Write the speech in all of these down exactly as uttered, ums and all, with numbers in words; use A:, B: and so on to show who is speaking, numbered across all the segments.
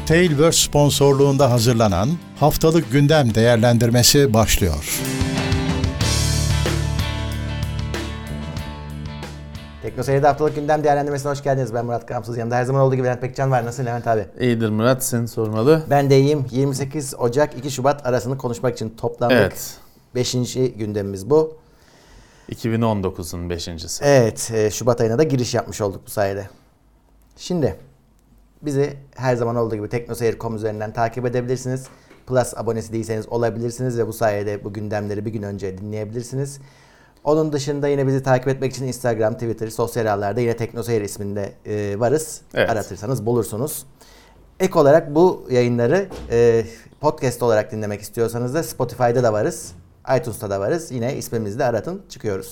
A: Tailverse sponsorluğunda hazırlanan Haftalık Gündem Değerlendirmesi başlıyor.
B: Teknoseyir'de Haftalık Gündem Değerlendirmesi'ne hoş geldiniz. Ben Murat Kamsız. Yanımda her zaman olduğu gibi Levent Pekcan var. Nasılsın Levent abi?
C: İyidir Murat, seni sormalı.
B: Ben de iyiyim. yirmi sekiz Ocak iki Şubat arasını konuşmak için toplandık.
C: Evet.
B: Beşinci gündemimiz bu.
C: iki bin on dokuzun beşincisi.
B: Evet, Şubat ayına da giriş yapmış olduk bu sayede. Şimdi bizi her zaman olduğu gibi teknoseyir nokta com üzerinden takip edebilirsiniz. Plus abonesi değilseniz olabilirsiniz ve bu sayede bu gündemleri bir gün önce dinleyebilirsiniz. Onun dışında yine bizi takip etmek için Instagram, Twitter, sosyal ağlarda yine Teknoseyir isminde e, varız.
C: Evet.
B: Aratırsanız bulursunuz. Ek olarak bu yayınları e, podcast olarak dinlemek istiyorsanız da Spotify'da da varız. iTunes'ta da varız. Yine ismimizle aratın, çıkıyoruz.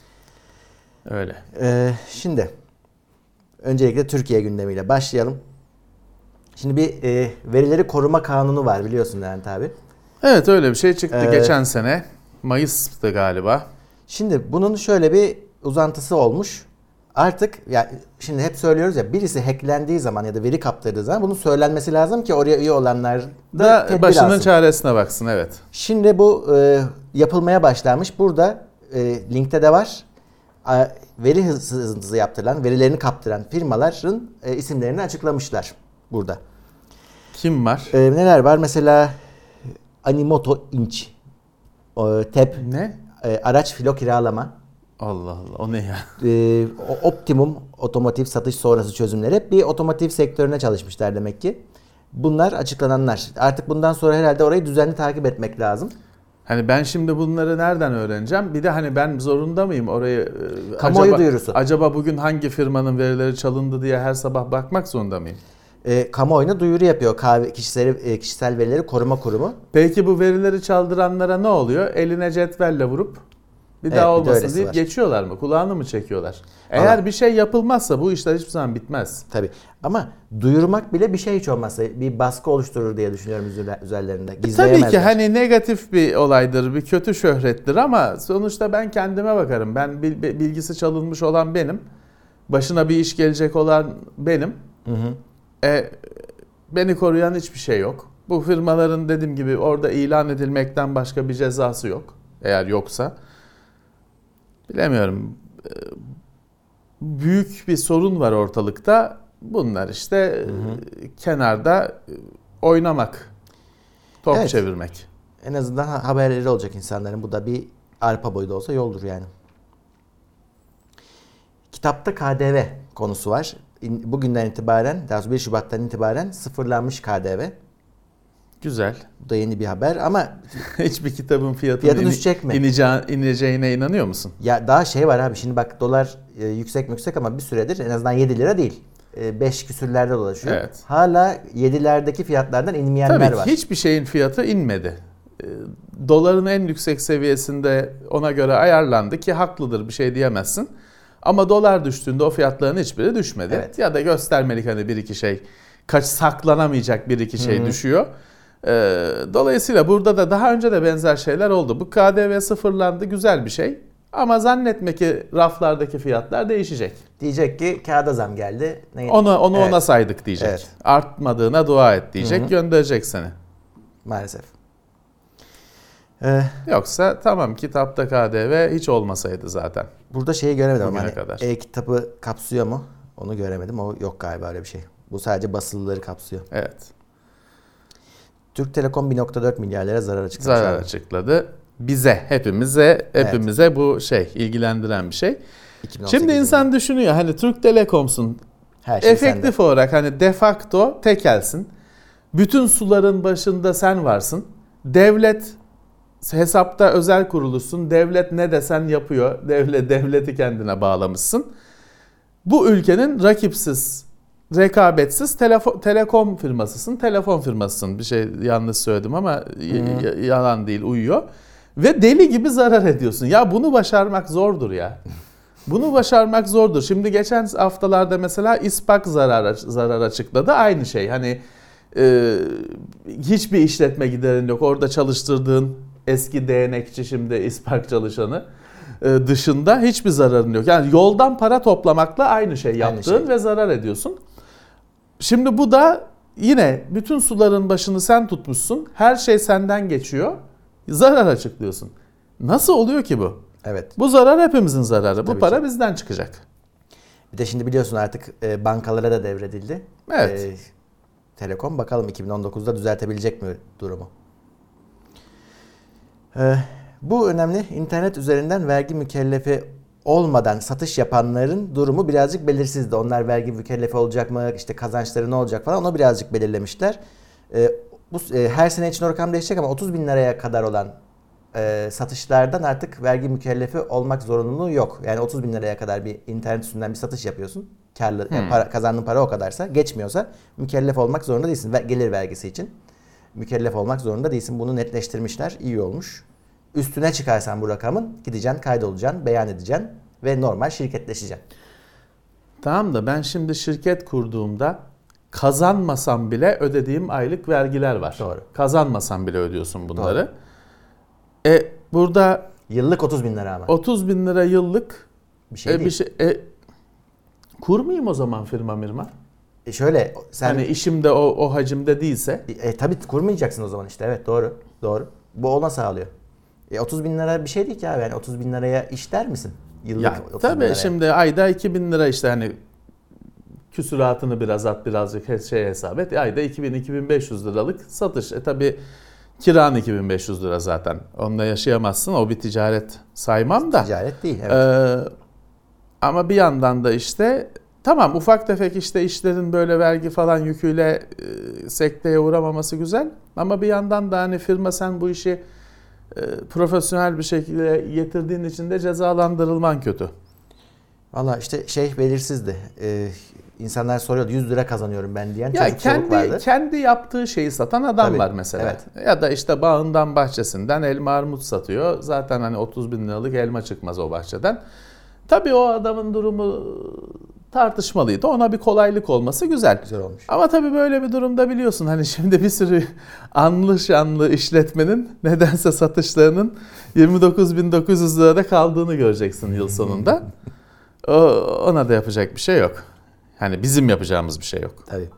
C: Öyle.
B: E, şimdi öncelikle Türkiye gündemiyle başlayalım. Şimdi bir e, verileri koruma kanunu var biliyorsun Levent abi.
C: Evet, öyle bir şey çıktı
B: Ee,
C: geçen sene. Mayıs'tı galiba.
B: Şimdi bunun şöyle bir uzantısı olmuş. Artık ya şimdi hep söylüyoruz ya, birisi hacklendiği zaman ya da veri kaptırdığı zaman bunun söylenmesi lazım ki oraya üye olanlar da,
C: Da
B: tedbir
C: başının
B: alsın.
C: çaresine baksın, evet.
B: Şimdi bu e, yapılmaya başlanmış. Burada e, linkte de var. A, veri hızlı yaptırılan, verilerini kaptıran firmaların e, isimlerini açıklamışlar burada.
C: Kim var?
B: E, neler var? Mesela Animoto Inc. O, T E P.
C: Ne?
B: E, araç filo kiralama.
C: Allah Allah, o ne ya?
B: E, Optimum otomotiv satış sonrası çözümleri. Hep bir otomotiv sektörüne çalışmışlar demek ki. Bunlar açıklananlar. Artık bundan sonra herhalde orayı düzenli takip etmek lazım.
C: Hani ben şimdi bunları nereden öğreneceğim? Bir de hani ben zorunda mıyım orayı?
B: Kamuoyu
C: acaba,
B: duyurusu.
C: Acaba bugün hangi firmanın verileri çalındı diye her sabah bakmak zorunda mıyım?
B: E, kamuoyuna duyuru yapıyor kahve kişisel, e, kişisel verileri koruma kurumu.
C: Peki bu verileri çaldıranlara ne oluyor? Eline cetvelle vurup bir
B: Evet,
C: daha
B: bir de
C: olmasın
B: öylesi
C: deyip
B: var.
C: geçiyorlar mı? Kulağını mı çekiyorlar? Eğer
B: Vallahi.
C: bir şey yapılmazsa bu işler hiçbir zaman bitmez.
B: Tabii. Ama duyurmak bile bir şey hiç olmazsa bir baskı oluşturur diye düşünüyorum üzerlerinde.
C: Tabii
B: Gizleyemezler.
C: ki hani negatif bir olaydır, bir kötü şöhrettir ama sonuçta ben kendime bakarım. Ben bilgisi çalınmış olan benim. Başına bir iş gelecek olan benim.
B: Hı hı.
C: E, beni koruyan hiçbir şey yok. Bu firmaların dediğim gibi orada ilan edilmekten başka bir cezası yok. Eğer yoksa. Bilemiyorum. Büyük bir sorun var ortalıkta. Bunlar işte hı hı. kenarda oynamak, top evet. çevirmek.
B: En azından haberleri olacak insanların. Bu da bir arpa boyu da olsa yoldur yani. Kitapta K D V konusu var. Bugünden itibaren, daha doğrusu bir Şubat'tan itibaren sıfırlanmış K D V.
C: Güzel.
B: Bu da yeni bir haber ama
C: hiçbir kitabın fiyatının
B: fiyatı düşecek mi?
C: Ineceğine, ineceğine inanıyor musun?
B: Ya daha şey var abi, şimdi bak dolar e, yüksek yüksek ama bir süredir en azından yedi lira değil. E, beş küsürlerde dolaşıyor. Evet. Hala yedilerdeki fiyatlardan inmeyenler
C: Tabii
B: var.
C: Tabii hiçbir şeyin fiyatı inmedi. E, doların en yüksek seviyesinde ona göre ayarlandı ki haklıdır, bir şey diyemezsin. Ama dolar düştüğünde o fiyatların hiçbiri düşmedi. Evet. Ya da göstermelik hani bir iki şey, kaç saklanamayacak bir iki şey Hı-hı. düşüyor. Ee, dolayısıyla burada da daha önce de benzer şeyler oldu. Bu K D V sıfırlandı, güzel bir şey. Ama zannetme ki raflardaki fiyatlar değişecek.
B: Diyecek ki kağıda zam geldi.
C: Neydi? Onu onu evet. ona saydık diyecek. Evet. Artmadığına dua et diyecek, Hı-hı. gönderecek seni.
B: Maalesef. Ee,
C: Yoksa tamam, kitapta K D V hiç olmasaydı zaten.
B: Burada şeyi göremedim ama hani
C: kadar.
B: e-kitabı kapsıyor mu? Onu göremedim. O yok galiba öyle bir şey. Bu sadece basılıları kapsıyor.
C: Evet. Türk Telekom bir nokta dört milyar lira zarar açıkladı. Zarar açıkladı. Bize, hepimize, hepimize evet. bu şey ilgilendiren bir şey. Şimdi insan yılında. düşünüyor hani Türk Telekom'sun. Her şey efektif sende. Olarak hani de facto tekelsin. Bütün suların başında sen varsın. Devlet hesapta özel kuruluşsun. Devlet ne desen yapıyor. Devlet devleti kendine bağlamışsın. Bu ülkenin rakipsiz, rekabetsiz telefon, telekom firmasısın. Telefon firmasısın. Bir şey yanlış söyledim ama y- yalan değil, uyuyor. Ve deli gibi zarar ediyorsun. Ya bunu başarmak zordur ya. Bunu başarmak zordur. Şimdi geçen haftalarda mesela İSPAK zarar, zarar açıkladı. Aynı şey. Hani e, hiçbir işletme giderin yok. Orada çalıştırdığın eski değnekçi, şimdi İSPAK çalışanı e, dışında hiçbir zararın yok. Yani yoldan para toplamakla aynı şey yaptığın aynı şey. Ve zarar ediyorsun. Şimdi bu da yine bütün suların başını sen tutmuşsun. Her şey senden geçiyor. Zarar açıklıyorsun. Nasıl oluyor ki bu?
B: Evet.
C: Bu zarar hepimizin zararı. Bu
B: Tabii
C: para
B: ki.
C: bizden çıkacak.
B: Bir de şimdi biliyorsun artık e, bankalara da devredildi.
C: Evet.
B: E, Telekom bakalım iki bin on dokuzda düzeltebilecek mi durumu? E, bu önemli. İnternet üzerinden vergi mükellefi olmadan satış yapanların durumu birazcık belirsizdi. Onlar vergi mükellefi olacak mı? İşte kazançları ne olacak falan onu birazcık belirlemişler. E, bu e, her sene için o rakam değişecek ama otuz bin liraya kadar olan e, satışlardan artık vergi mükellefi olmak zorunluluğu yok. Yani otuz bin liraya kadar bir internet üstünden bir satış yapıyorsun. Karlı, hmm. yani para, kazandığın para o kadarsa, geçmiyorsa mükellef olmak zorunda değilsin. Gelir vergisi için mükellef olmak zorunda değilsin. Bunu netleştirmişler. İyi olmuş. Üstüne çıkarsan bu rakamın gideceksin, kaydolacaksın, beyan edeceksin ve normal şirketleşeceksin.
C: Tamam da ben şimdi şirket kurduğumda kazanmasam bile ödediğim aylık vergiler var.
B: Doğru.
C: Kazanmasam bile ödüyorsun bunları. Doğru. E burada
B: yıllık otuz bin lira ama.
C: otuz bin lira yıllık
B: bir şey
C: e,
B: değil.
C: Bir şey, e, kurmayayım o zaman firma mirma.
B: E şöyle sen
C: hani işim de o, o hacimde değilse.
B: E, tabii kurmayacaksın o zaman işte. Evet doğru. Doğru. Bu ona sağlıyor. E, otuz bin lira bir şey değil ki abi. Yani otuz bin liraya iş der misin? Yıllık
C: Ya,
B: otuz
C: tabii
B: bin liraya.
C: şimdi ayda iki bin lira işte hani küsuratını biraz at birazcık şey hesap et. Ayda iki bin iki bin beş yüz liralık satış. E tabii kiran iki bin beş yüz lira zaten. Onunla yaşayamazsın. O bir ticaret saymam da.
B: Ticaret değil. Evet.
C: Ee, ama bir yandan da işte tamam ufak tefek işte işlerin böyle vergi falan yüküyle e, sekteye uğramaması güzel. Ama bir yandan da hani firma sen bu işi e, profesyonel bir şekilde getirdiğin için de cezalandırılman kötü.
B: Valla işte şey belirsizdi. Ee, insanlar soruyordu yüz lira kazanıyorum ben diyen
C: Ya
B: çocuk çocuk vardı.
C: kendi kendi yaptığı şeyi satan adam
B: Tabii,
C: var mesela.
B: evet.
C: Ya da işte bağından bahçesinden elma armut satıyor. Zaten hani otuz bin liralık elma çıkmaz o bahçeden. Tabii o adamın durumu tartışmalıydı. Ona bir kolaylık olması güzel.
B: Güzel olmuş.
C: Ama tabii böyle bir durumda biliyorsun hani şimdi bir sürü anlı şanlı işletmenin nedense satışlarının yirmi dokuz bin dokuz yüz lirada kaldığını göreceksin yıl sonunda. O, ona da yapacak bir şey yok. Hani bizim yapacağımız bir şey yok.
B: Tabii.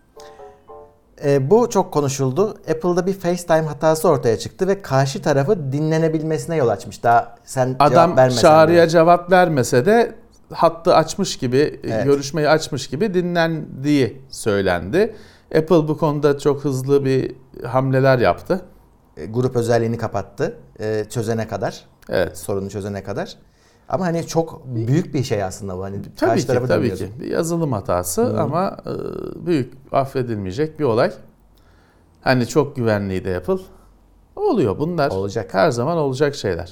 B: E, bu çok konuşuldu. Apple'da bir FaceTime hatası ortaya çıktı ve karşı tarafı dinlenebilmesine yol açmış. Daha sen
C: Adam
B: cevap vermesen
C: çağrıya
B: de.
C: cevap vermese de hattı açmış gibi,
B: Evet.
C: görüşmeyi açmış gibi dinlendiği söylendi. Apple bu konuda çok hızlı bir hamleler yaptı.
B: E, grup özelliğini kapattı. E, çözene kadar.
C: Evet.
B: Sorunu çözene kadar. Ama hani çok büyük bir şey aslında bu. Hani
C: Tabii
B: karşı
C: ki,
B: tarafı
C: tabii
B: dinliyorsun.
C: ki. Bir yazılım hatası
B: Hı.
C: ama e, büyük affedilmeyecek bir olay. Hani çok güvenliydi Apple. Oluyor bunlar.
B: Olacak.
C: Her zaman olacak şeyler.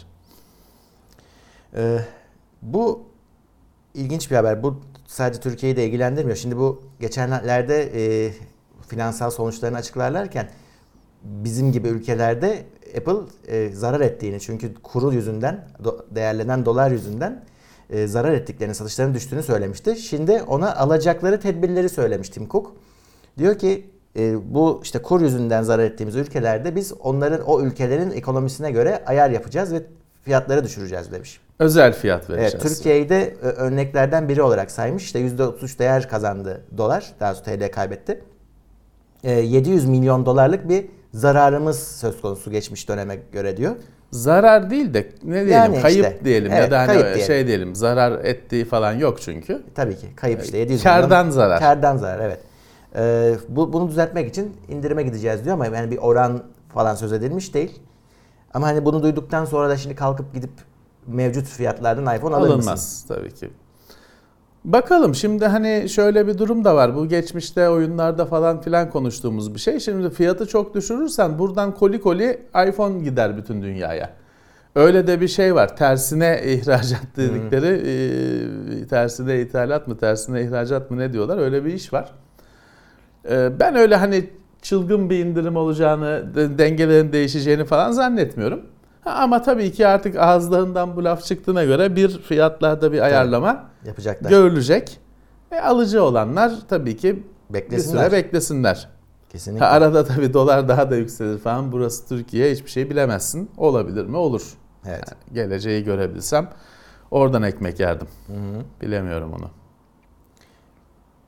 B: Ee, bu ilginç bir haber. Bu sadece Türkiye'yi de ilgilendirmiyor. Şimdi bu geçenlerde e, finansal sonuçlarını açıklarlarken bizim gibi ülkelerde Apple e, zarar ettiğini, çünkü kuru yüzünden, do, değerlenen dolar yüzünden e, zarar ettiklerini, satışların düştüğünü söylemişti. Şimdi ona alacakları tedbirleri söylemiş Tim Cook. Diyor ki e, bu işte kur yüzünden zarar ettiğimiz ülkelerde biz onların, o ülkelerin ekonomisine göre ayar yapacağız ve fiyatları düşüreceğiz demiş.
C: Özel fiyat vereceğiz.
B: Evet, Türkiye'yi de örneklerden biri olarak saymış. İşte yüzde otuz üç değer kazandı dolar. Daha sonra T L kaybetti. E, yedi yüz milyon dolarlık bir zararımız söz konusu geçmiş döneme göre diyor.
C: Zarar değil de ne diyelim
B: Yani
C: kayıp
B: işte,
C: diyelim
B: evet,
C: ya da hani
B: kayıp diyelim.
C: şey diyelim zarar ettiği falan yok çünkü.
B: Tabii ki kayıp işte yedi yüz
C: Kârdan
B: milyon.
C: zarar.
B: Kârdan zarar, evet. Ee, bu, bunu düzeltmek için indirime gideceğiz diyor ama yani bir oran falan söz edilmiş değil. Ama hani bunu duyduktan sonra da şimdi kalkıp gidip mevcut fiyatlardan iPhone alır
C: Alınmaz
B: mısın?
C: tabii ki. Bakalım şimdi hani şöyle bir durum da var. Bu geçmişte oyunlarda falan filan konuştuğumuz bir şey. Şimdi fiyatı çok düşürürsen buradan koli koli iPhone gider bütün dünyaya. Öyle de bir şey var. Tersine ihracat dedikleri, e, tersine ithalat mı, tersine ihracat mı ne diyorlar? Öyle bir iş var. E, ben öyle hani çılgın bir indirim olacağını, dengelerin değişeceğini falan zannetmiyorum. Ha, ama tabii ki artık ağızlarından bu laf çıktığına göre bir fiyatlarda bir ayarlama
B: yapacaklar.
C: Görülecek. E, alıcı olanlar tabii ki
B: Beklesinler.
C: bir süre beklesinler.
B: Kesinlikle.
C: Ha, arada tabii dolar daha da yükselir falan. Burası Türkiye, hiçbir şey bilemezsin. Olabilir mi? Olur.
B: Evet.
C: Yani geleceği görebilsem oradan ekmek yerdim.
B: Hı hı.
C: Bilemiyorum onu.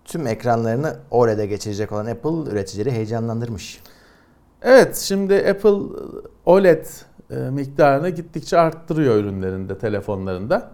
B: tüm ekranlarını O L E D'e geçirecek olan Apple üreticileri heyecanlandırmış.
C: Evet, şimdi Apple O L E D miktarını gittikçe arttırıyor ürünlerinde, telefonlarında.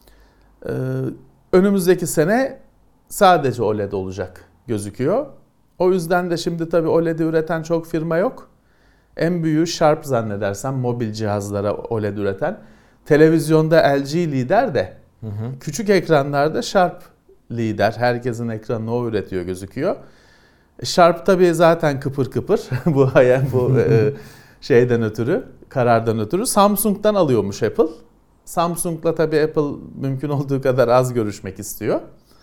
C: Önümüzdeki sene sadece O L E D olacak gözüküyor. O yüzden de şimdi tabii O L E D üreten çok firma yok. En büyüğü Sharp zannedersem, mobil cihazlara O L E D üreten. Televizyonda L G lider de hı hı. küçük ekranlarda Sharp lider. Herkesin ekranını o üretiyor gözüküyor. Sharp tabii zaten kıpır kıpır bu hayal bu e, şeyden ötürü, karardan ötürü Samsung'dan alıyormuş Apple. Samsung'la tabii Apple mümkün olduğu kadar az görüşmek istiyor.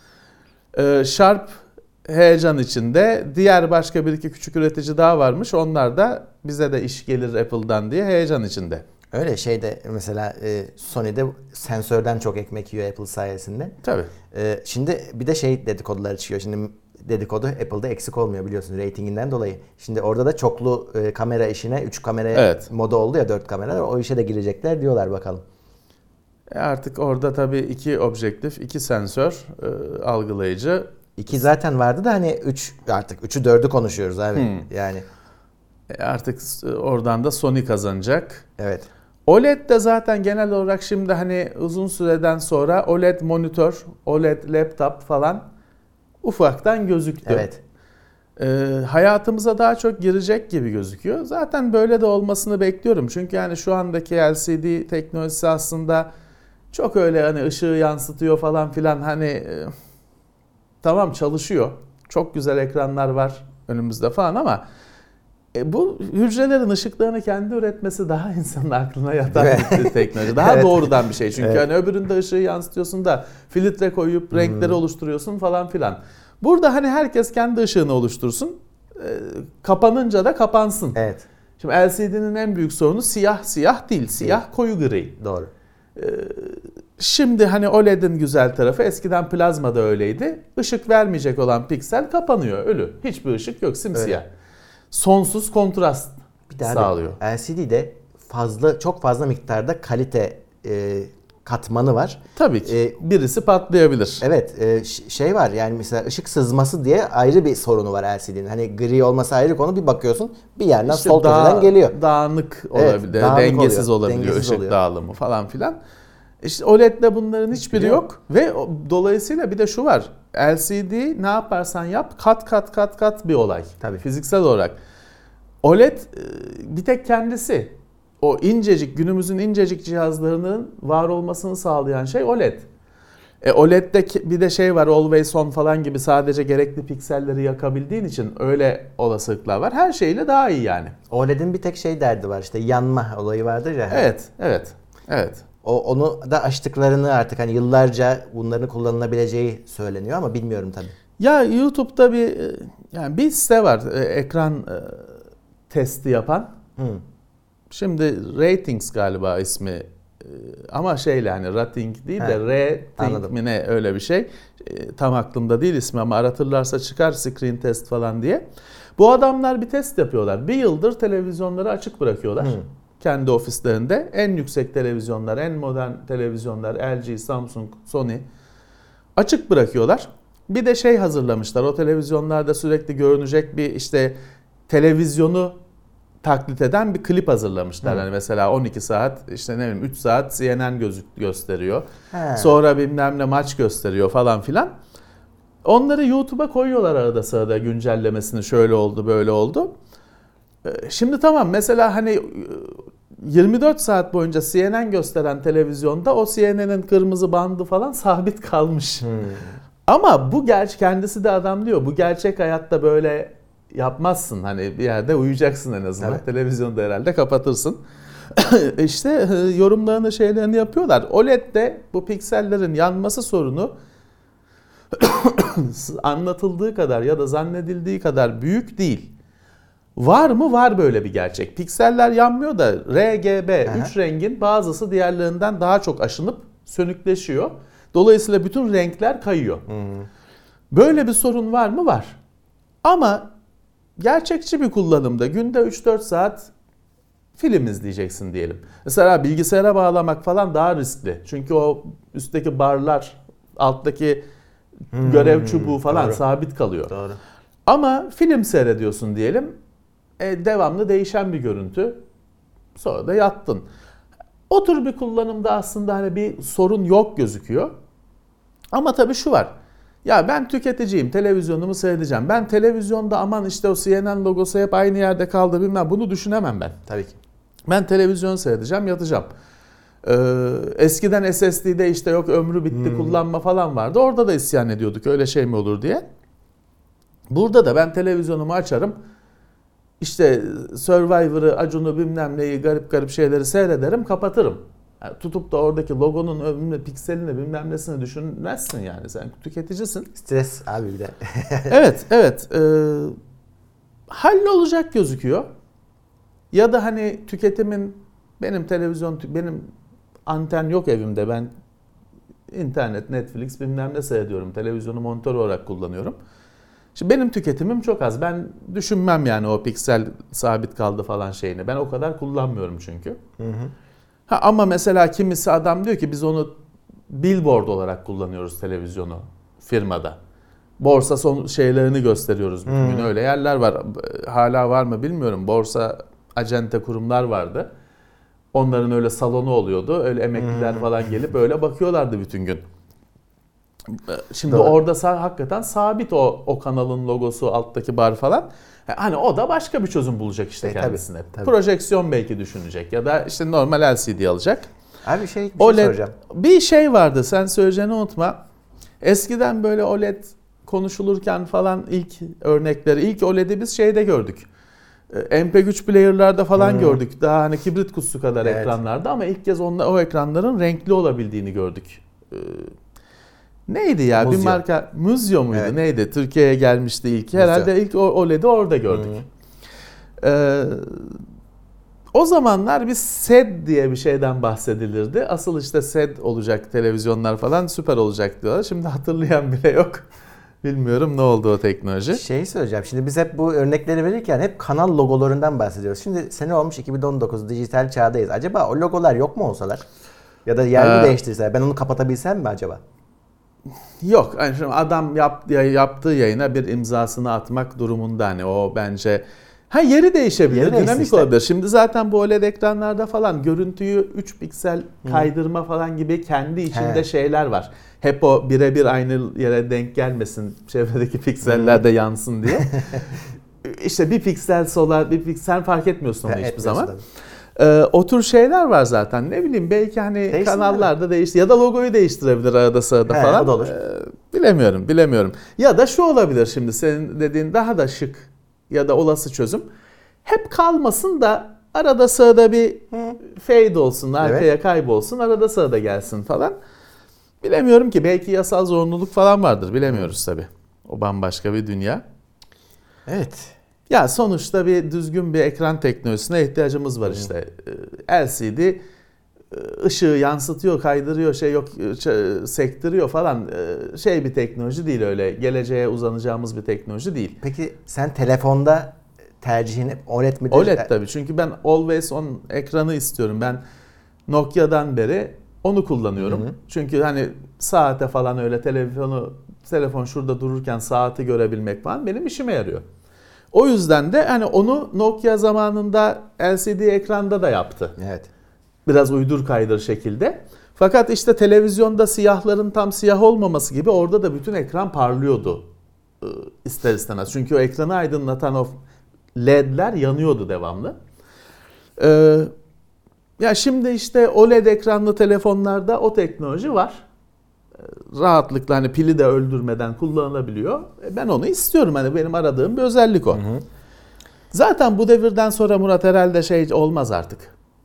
C: E, Sharp heyecan içinde, diğer başka bir iki küçük üretici daha varmış. Onlar da bize de iş gelir Apple'dan diye heyecan içinde.
B: Öyle şeyde mesela e, Sony'de sensörden çok ekmek yiyor Apple sayesinde.
C: Tabii.
B: E, şimdi bir de şey dedikoduları çıkıyor. Şimdi dedikodu Apple'da eksik olmuyor biliyorsun reytinginden dolayı. Şimdi orada da çoklu e, kamera işine üç kamera evet. modu oldu ya, dört kamera. O işe de girecekler diyorlar bakalım.
C: E artık orada tabii iki objektif, iki sensör e, algılayıcı.
B: İki zaten vardı da hani üç artık üçü dördü konuşuyoruz abi. Hmm. Yani
C: e artık oradan da Sony kazanacak.
B: Evet.
C: O L E D de zaten genel olarak şimdi hani uzun süreden sonra O L E D monitör, O L E D laptop falan ufaktan gözüktü.
B: Evet.
C: Ee, hayatımıza daha çok girecek gibi gözüküyor. Zaten böyle de olmasını bekliyorum. Çünkü yani şu andaki L C D teknolojisi aslında çok öyle hani ışığı yansıtıyor falan filan, hani e, tamam çalışıyor. Çok güzel ekranlar var önümüzde falan ama E bu hücrelerin ışıklarını kendi üretmesi daha insanın aklına yatan bir teknoloji. Daha evet. doğrudan bir şey. Çünkü evet. hani öbüründe ışığı yansıtıyorsun da filtre koyup hmm. renkleri oluşturuyorsun falan filan. Burada hani herkes kendi ışığını oluştursun. E, kapanınca da kapansın.
B: Evet.
C: Şimdi L C D'nin en büyük sorunu siyah siyah değil. Siyah değil. Koyu gri.
B: Doğru.
C: E, şimdi hani O L E D'in güzel tarafı, eskiden plazma da öyleydi. Işık vermeyecek olan piksel kapanıyor. Ölü. Hiçbir ışık yok. Simsiyah. Öyle. Sonsuz kontrast bir daha sağlıyor.
B: L C D'de fazla çok fazla miktarda kalite e, katmanı var.
C: Tabii ki. Ee, birisi patlayabilir.
B: Evet, e, şey var yani mesela ışık sızması diye ayrı bir sorunu var L C D'nin. Hani gri olması ayrı konu, bir bakıyorsun bir yerden işte sol köşeden geliyor.
C: Dağınık olabilir, evet, dağınık dengesiz oluyor. olabiliyor dengesiz ışık oluyor. Dağılımı falan filan. İşte O L E D'de bunların hiçbiri yok. yok ve dolayısıyla bir de şu var. L C D ne yaparsan yap kat kat kat kat bir olay.
B: Tabii.
C: Fiziksel olarak. O L E D bir tek kendisi. O incecik, günümüzün incecik cihazlarının var olmasını sağlayan şey O L E D. E, O L E D'de bir de şey var, always on falan gibi, sadece gerekli pikselleri yakabildiğin için öyle olasılıklar var. Her şeyle daha iyi yani.
B: O L E D'in bir tek şey derdi var, işte yanma olayı vardır ya.
C: Evet, evet, evet.
B: O, onu da açtıklarını artık hani yıllarca bunların kullanılabileceği söyleniyor ama bilmiyorum tabii.
C: Ya YouTube'da bir yani bir site var, ekran testi yapan. Hmm. Şimdi Ratings galiba ismi, ama şeyle hani rating değil de rating mi ne, öyle bir şey. Tam aklımda değil ismi ama aratırlarsa çıkar, screen test falan diye. Bu adamlar bir test yapıyorlar. Bir yıldır televizyonları açık bırakıyorlar. Hmm. Kendi ofislerinde en yüksek televizyonlar, en modern televizyonlar, L G, Samsung, Sony açık bırakıyorlar. Bir de şey hazırlamışlar. O televizyonlarda sürekli görünecek bir işte televizyonu taklit eden bir klip hazırlamışlar. Yani mesela on iki saat, işte ne bileyim üç saat C N N gözük gösteriyor. He. Sonra bilmem ne maç gösteriyor falan filan. Onları YouTube'a koyuyorlar arada sırada, güncellemesini, şöyle oldu böyle oldu. Şimdi tamam, mesela hani yirmi dört saat boyunca C N N gösteren televizyonda o C N N'in kırmızı bandı falan sabit kalmış. Hmm. Ama bu gerçek, kendisi de adam diyor, bu gerçek hayatta böyle yapmazsın. Hani bir yerde uyuyacaksın en azından. Evet. Televizyonda herhalde kapatırsın. İşte yorumlarını, şeylerini yapıyorlar. O L E D'de bu piksellerin yanması sorunu anlatıldığı kadar ya da zannedildiği kadar büyük değil. Var mı? Var böyle bir gerçek. Pikseller yanmıyor da R G B, Aha. üç rengin bazısı diğerlerinden daha çok aşınıp sönükleşiyor. Dolayısıyla bütün renkler kayıyor. Hmm. Böyle bir sorun var mı? Var. Ama gerçekçi bir kullanımda günde üç dört saat film izleyeceksin diyelim. Mesela bilgisayara bağlamak falan daha riskli. Çünkü o üstteki barlar, alttaki Hmm, görev çubuğu falan
B: doğru.
C: sabit kalıyor.
B: Doğru.
C: Ama film seyrediyorsun diyelim. E, devamlı değişen bir görüntü. Sonra da yattın. O tür bir kullanımda aslında hani bir sorun yok gözüküyor. Ama tabii şu var. Ya ben tüketiciyim, televizyonumu seyredeceğim. Ben televizyonda aman işte o C N N logosu hep aynı yerde kaldı bilmem. Bunu düşünemem ben.
B: Tabii ki.
C: Ben televizyon seyredeceğim, yatacağım. Ee, eskiden S S D'de işte yok ömrü bitti hmm. kullanma falan vardı. Orada da isyan ediyorduk öyle şey mi olur diye. Burada da ben televizyonumu açarım. İşte Survivor'ı, Acun'u bilmem neyi garip garip şeyleri seyrederim, kapatırım. Yani tutup da oradaki logonun ömrünü, pikselini bilmem nesini düşünmezsin yani. Sen tüketicisin.
B: Stres abi bir de.
C: evet, evet. Ee, hallolacak gözüküyor. Ya da hani tüketimin, benim televizyon, benim anten yok evimde. Ben internet, Netflix bilmem ne seyrediyorum. Televizyonu monitör olarak kullanıyorum. Şimdi benim tüketimim çok az. Ben düşünmem yani o piksel sabit kaldı falan şeyini. Ben o kadar kullanmıyorum çünkü. Hı hı. Ha, ama mesela kimisi adam diyor ki biz onu billboard olarak kullanıyoruz televizyonu firmada. Borsa son şeylerini gösteriyoruz bütün hmm. gün. Öyle yerler var. Hala var mı bilmiyorum. Borsa acente kurumlar vardı. Onların öyle salonu oluyordu. Öyle emekliler hmm. falan gelip öyle bakıyorlardı bütün gün. Şimdi Doğru. orada sa- hakikaten sabit o o kanalın logosu, alttaki bar falan. Hani o da başka bir çözüm bulacak işte e, kendisine. Tabii, tabii. Projeksiyon belki düşünecek ya da işte normal L C D alacak.
B: Abi şey, bir
C: O L E D,
B: şey soracağım.
C: Bir şey vardı sen söyleyeceğini unutma. Eskiden böyle O L E D konuşulurken falan ilk örnekleri, ilk O L E D'i biz şeyde gördük. M P üç player'larda falan hmm. gördük. Daha hani kibrit kutusu kadar evet. ekranlarda ama ilk kez onla, o ekranların renkli olabildiğini gördük. Ee, neydi ya? Muzyo. Bir marka Muzyo muydu? Evet. Neydi? Türkiye'ye gelmişti ilk. Muzyo. Herhalde ilk O L E D'i orada gördük. Hmm. Ee, o zamanlar bir S E D diye bir şeyden bahsedilirdi. Asıl işte S E D olacak televizyonlar falan süper olacak diyorlar. Şimdi hatırlayan bile yok. Bilmiyorum ne oldu o teknoloji.
B: Şey söyleyeceğim. Şimdi biz hep bu örnekleri verirken hep kanal logolarından bahsediyoruz. Şimdi sene olmuş iki bin on dokuz, dijital çağdayız. Acaba o logolar yok mu olsalar? Ya da yer mi ee, değiştirseler? Ben onu kapatabilsem mi acaba?
C: Yok. Yani şimdi adam yap, yaptığı yayına bir imzasını atmak durumunda. Hani o bence... Ha yeri değişebilir, yeri dinamik işte. Olabilir. Şimdi zaten bu O L E D ekranlarda falan görüntüyü üç piksel kaydırma hmm. falan gibi kendi içinde He. şeyler var. Hep o birebir aynı yere denk gelmesin, çevredeki pikseller de yansın diye. İşte bir piksel sola, bir piksel fark etmiyorsun onu hiçbir zaman. Ee, o tür şeyler var zaten. Ne bileyim belki hani Değişsin kanallarda değişti ya da logoyu değiştirebilir arada sırada He, falan. O da olur. Ee, bilemiyorum, bilemiyorum. Ya da şu olabilir şimdi senin dediğin daha da şık ya da olası çözüm. Hep kalmasın da arada sırada bir Hı. fade olsun, arkaya evet. kaybolsun, arada sırada gelsin falan. Bilemiyorum ki belki yasal zorunluluk falan vardır. Bilemiyoruz tabii. O bambaşka bir dünya.
B: Evet.
C: Ya sonuçta bir düzgün bir ekran teknolojisine ihtiyacımız var işte. L C D ışığı yansıtıyor, kaydırıyor, şey yok sektiriyor falan. Şey bir teknoloji değil öyle. Geleceğe uzanacağımız bir teknoloji değil.
B: Peki sen telefonda tercihin O L E D midir?
C: O L E D tabii. Çünkü ben always on ekranı istiyorum. Ben Nokia'dan beri onu kullanıyorum. Hı hı. Çünkü hani saate falan öyle telefonu telefon şurada dururken saati görebilmek falan benim işime yarıyor. O yüzden de hani onu Nokia zamanında L C D ekranda da yaptı.
B: Evet.
C: Biraz uydur kaydır şekilde. Fakat işte televizyonda siyahların tam siyah olmaması gibi orada da bütün ekran parlıyordu. İster istemez. Çünkü o ekranı aydınlatan o L E D'ler yanıyordu devamlı. Ee, Ya şimdi işte O L E D ekranlı telefonlarda o teknoloji var. Rahatlıkla hani pili de öldürmeden kullanılabiliyor. Ben onu istiyorum. Hani benim aradığım bir özellik o. Hı hı. Zaten bu devirden sonra Murat herhalde şey olmaz artık.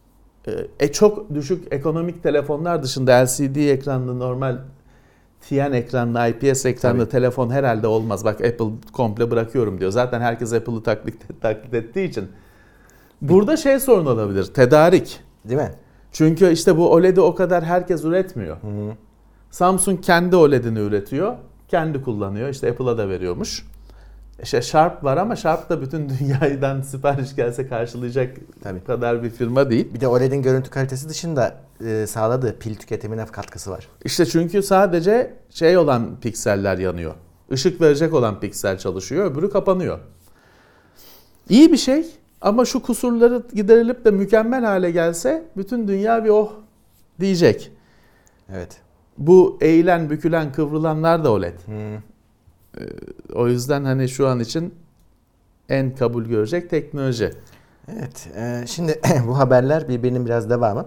C: E çok düşük ekonomik telefonlar dışında L C D ekranlı normal T N ekranlı I P S ekranlı Tabii. telefon herhalde olmaz. Bak Apple komple bırakıyorum diyor. Zaten herkes Apple'ı taklit, taklit ettiği için. Burada şey sorun olabilir. Tedarik.
B: Değil mi?
C: Çünkü işte bu O L E D'i o kadar herkes üretmiyor. Hı hı. Samsung kendi O L E D'ini üretiyor. Kendi kullanıyor. İşte Apple'a da veriyormuş. İşte Sharp var ama Sharp da bütün dünyadan sipariş gelse karşılayacak Tabii. kadar bir firma değil.
B: Bir de O L E D'in görüntü kalitesi dışında e, sağladığı pil tüketimine katkısı var.
C: İşte çünkü sadece şey olan pikseller yanıyor. Işık verecek olan piksel çalışıyor, öbürü kapanıyor. İyi bir şey ama şu kusurları giderilip de mükemmel hale gelse bütün dünya bir oh diyecek.
B: Evet.
C: Bu eğilen, bükülen, kıvrılanlar da O L E D.
B: Hmm.
C: O yüzden hani şu an için en kabul görecek teknoloji.
B: Evet. E, şimdi bu haberler birbirinin biraz devamı.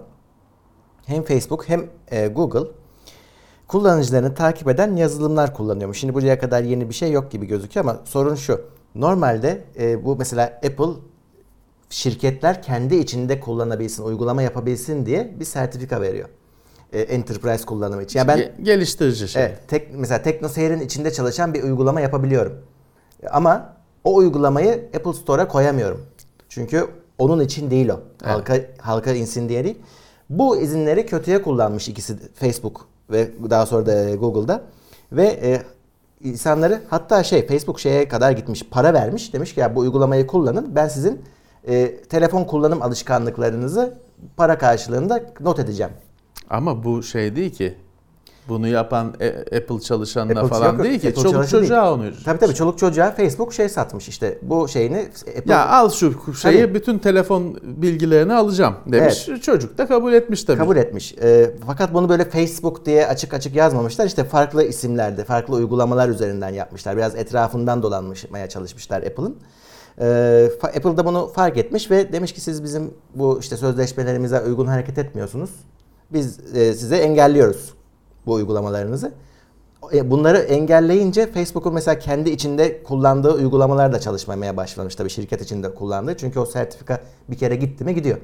B: Hem Facebook hem e, Google kullanıcılarını takip eden yazılımlar kullanıyormuş. Şimdi buraya kadar yeni bir şey yok gibi gözüküyor ama sorun şu. Normalde e, bu mesela Apple şirketler kendi içinde kullanabilsin, uygulama yapabilsin diye bir sertifika veriyor. E, enterprise kullanımı için. Yani ben
C: geliştirici şey.
B: Evet, tek, mesela TeknoSeyir'in içinde çalışan bir uygulama yapabiliyorum. Ama o uygulamayı Apple Store'a koyamıyorum. Çünkü onun için değil o. Halka evet. halka insin diye değil. Bu izinleri kötüye kullanmış ikisi, Facebook ve daha sonra da Google'da. Ve e, insanları, hatta şey Facebook şeye kadar gitmiş, para vermiş. Demiş ki ya bu uygulamayı kullanın, ben sizin e, telefon kullanım alışkanlıklarınızı para karşılığında not edeceğim.
C: Ama bu şey değil ki. Bunu yapan Apple çalışanına
B: Apple
C: falan
B: yok,
C: değil ki.
B: Apple
C: çoluk çocuğa
B: değil.
C: onu.
B: Tabii tabii çoluk çocuğa Facebook şey satmış işte. Bu şeyini Apple...
C: Ya al şu şeyi tabii. bütün telefon bilgilerini alacağım demiş. Evet. Çocuk da kabul etmiş tabii.
B: Kabul etmiş. E, fakat bunu böyle Facebook diye açık açık yazmamışlar. İşte farklı isimlerde, farklı uygulamalar üzerinden yapmışlar. Biraz etrafından dolanmaya çalışmışlar Apple'ın. E, Apple da bunu fark etmiş ve demiş ki siz bizim bu işte sözleşmelerimize uygun hareket etmiyorsunuz. Biz e, size engelliyoruz bu uygulamalarınızı. Bunları engelleyince Facebook'un mesela kendi içinde kullandığı uygulamalar da çalışmamaya başlamış tabii şirket içinde kullandığı. Çünkü o sertifika bir kere gitti mi gidiyor.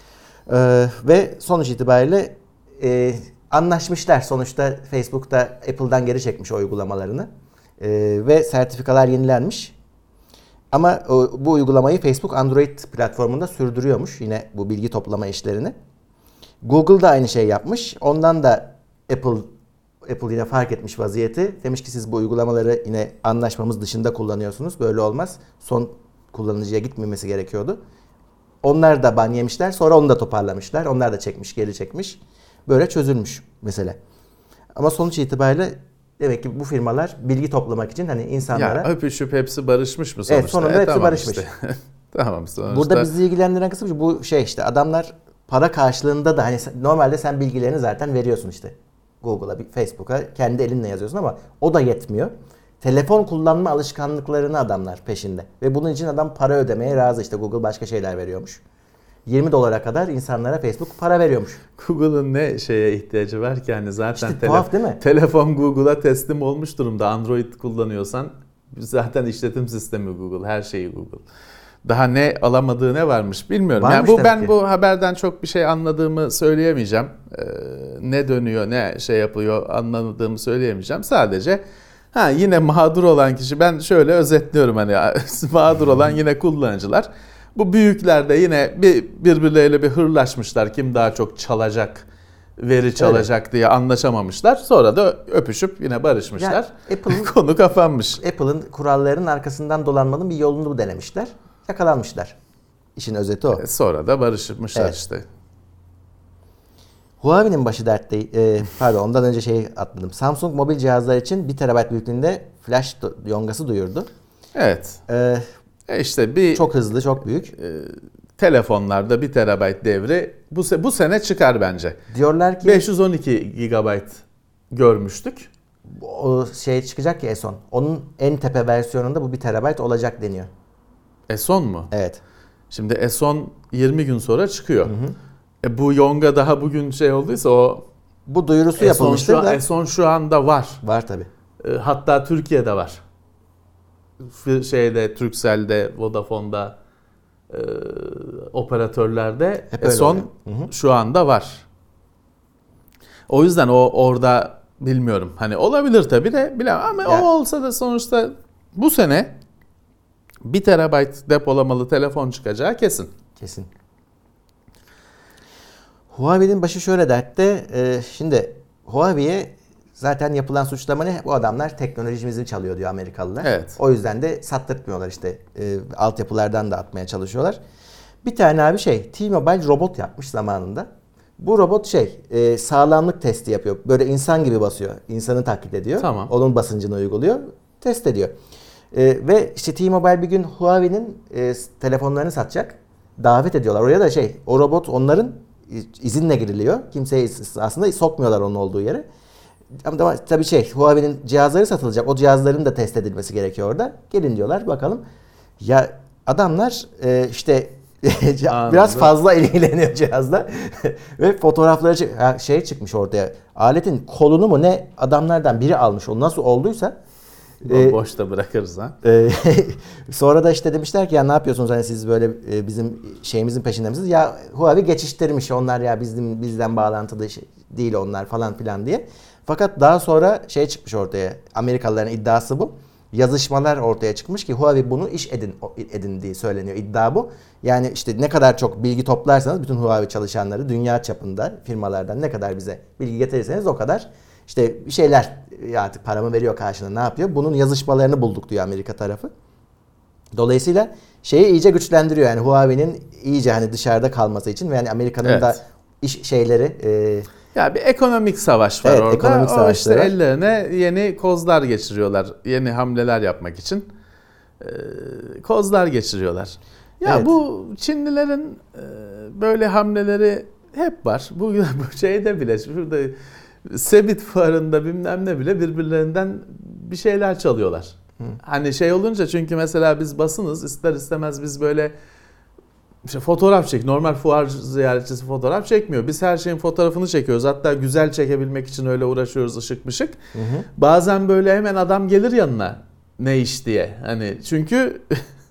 B: Ee, ve sonuç itibariyle e, anlaşmışlar. Sonuçta Facebook da Apple'dan geri çekmiş o uygulamalarını. E, ve sertifikalar yenilenmiş. Ama o, bu uygulamayı Facebook Android platformunda sürdürüyormuş. Yine bu bilgi toplama işlerini. Google da aynı şey yapmış. Ondan da Apple Apple yine fark etmiş vaziyeti. Demiş ki siz bu uygulamaları yine anlaşmamız dışında kullanıyorsunuz. Böyle olmaz. Son kullanıcıya gitmemesi gerekiyordu. Onlar da ban yemişler. Sonra onu da toparlamışlar. Onlar da çekmiş, geri çekmiş. Böyle çözülmüş mesele. Ama sonuç itibariyle demek ki bu firmalar bilgi toplamak için hani insanlara...
C: Ya öpüşüp hepsi barışmış mı sonuçta?
B: Evet, sonunda e, hepsi tamam barışmış.
C: Işte. Tamam sonuçta.
B: Burada bizi ilgilendiren kısım bu şey işte adamlar para karşılığında da hani normalde sen bilgilerini zaten veriyorsun işte. Google'a, Facebook'a kendi elinle yazıyorsun ama o da yetmiyor. Telefon kullanma alışkanlıklarını adamlar peşinde. Ve bunun için adam para ödemeye razı. İşte Google başka şeyler veriyormuş. yirmi dolara kadar insanlara Facebook para veriyormuş.
C: Google'ın ne şeye ihtiyacı var ki hani zaten
B: işte
C: tele-
B: tuhaf değil mi?
C: telefon Google'a teslim olmuş durumda. Android kullanıyorsan zaten işletim sistemi Google, her şeyi Google. Daha ne alamadığı ne varmış bilmiyorum.
B: Varmış
C: yani bu ben
B: ki.
C: bu haberden çok bir şey anladığımı söyleyemeyeceğim. Ee, ne dönüyor, ne şey yapıyor anladığımı söyleyemeyeceğim. Sadece ha yine mağdur olan kişi, ben şöyle özetliyorum hani mağdur olan yine kullanıcılar. Bu büyükler de yine bir birbirleriyle bir hırlaşmışlar. Kim daha çok çalacak, veri çalacak Öyle. diye anlaşamamışlar. Sonra da öpüşüp yine barışmışlar. Yani Apple'ın, konu kapanmış.
B: Apple'ın kurallarının arkasından dolanmanın bir yolunu denemişler. Yakalanmışlar. İşin özeti o.
C: Sonra da barışmışlar evet. işte.
B: Huawei'nin başı dertte. E, pardon ondan önce şeyi atladım. Samsung mobil cihazlar için bir terabayt büyüklüğünde flash yongası duyurdu.
C: Evet.
B: E,
C: e işte bir
B: çok hızlı, çok büyük.
C: E, telefonlarda bir terabayt devri bu se- bu sene çıkar bence.
B: Diyorlar ki
C: beş yüz on iki gigabayt görmüştük.
B: O şey çıkacak ki S on. Onun en tepe versiyonunda bu bir terabayt olacak deniyor.
C: S on mu?
B: Evet.
C: Şimdi S on yirmi gün sonra çıkıyor. Hı hı. E bu Yonga daha bugün şey olduysa o
B: bu duyurusu yapılmıştır
C: an,
B: da.
C: S on şu anda var.
B: Var tabii.
C: E, hatta Türkiye'de var. Şeyde, Turkcell'de, Vodafone'da, e, operatörlerde S on şu anda var. O yüzden o orada bilmiyorum. Hani olabilir tabii de bilemem ama yani, o olsa da sonuçta bu sene bir terabayt depolamalı telefon çıkacağı kesin.
B: Kesin. Huawei'nin başı şöyle dertte. E, şimdi Huawei'ye zaten yapılan suçlama ne? Bu adamlar teknolojimizi çalıyor diyor Amerikalılar.
C: Evet.
B: O yüzden de sattırtmıyorlar işte. E, altyapılardan da atmaya çalışıyorlar. Bir tane abi şey T-Mobile robot yapmış zamanında. Bu robot şey e, sağlamlık testi yapıyor. Böyle insan gibi basıyor. İnsanı taklit ediyor.
C: Tamam.
B: Onun basıncını uyguluyor. Test ediyor. E, ve işte T-Mobile bir gün Huawei'nin e, telefonlarını satacak. Davet ediyorlar. Oraya da şey o robot onların izinle giriliyor. Kimseye aslında sokmuyorlar onun olduğu yere. Ama, ama tabii şey Huawei'nin cihazları satılacak. O cihazların da test edilmesi gerekiyor orada. Gelin diyorlar bakalım. Ya adamlar e, işte biraz fazla ilgileniyor cihazla ve fotoğrafları şey çıkmış ortaya. Aletin kolunu mu ne adamlardan biri almış. O nasıl olduysa
C: e, boşta bırakırız ha.
B: E, sonra da işte demişler ki ya ne yapıyorsunuz hani siz böyle e, bizim şeyimizin peşinde misiniz? Ya Huawei geçiştirmiş onlar ya bizim bizden bağlantılı şey değil onlar falan filan diye. Fakat daha sonra şey çıkmış ortaya. Amerikalıların iddiası bu. Yazışmalar ortaya çıkmış ki Huawei bunu iş edin edindiği söyleniyor. İddia bu. Yani işte ne kadar çok bilgi toplarsanız bütün Huawei çalışanları dünya çapında firmalardan ne kadar bize bilgi getirirseniz o kadar işte bir şeyler artık paramı veriyor karşılığında ne yapıyor? Bunun yazışmalarını bulduk diyor Amerika tarafı. Dolayısıyla şeyi iyice güçlendiriyor. Yani Huawei'nin iyice hani dışarıda kalması için ve yani Amerika'nın evet. da iş şeyleri e,
C: ya bir ekonomik savaş var evet, orada. Ekonomik o işte var. Ellerine yeni kozlar geçiriyorlar. Yeni hamleler yapmak için e, kozlar geçiriyorlar. Ya evet. Bu Çinlilerin e, böyle hamleleri hep var. Bu, bu şeyde bile şurada Sebit fuarında bilmem ne bile birbirlerinden bir şeyler çalıyorlar. Hı. Hani şey olunca çünkü mesela biz basınız ister istemez biz böyle İşte fotoğraf çek. Normal fuar ziyaretçisi fotoğraf çekmiyor. Biz her şeyin fotoğrafını çekiyoruz. Hatta güzel çekebilmek için öyle uğraşıyoruz ışık mışık. Hı hı. Bazen böyle hemen adam gelir yanına ne iş diye. Hani çünkü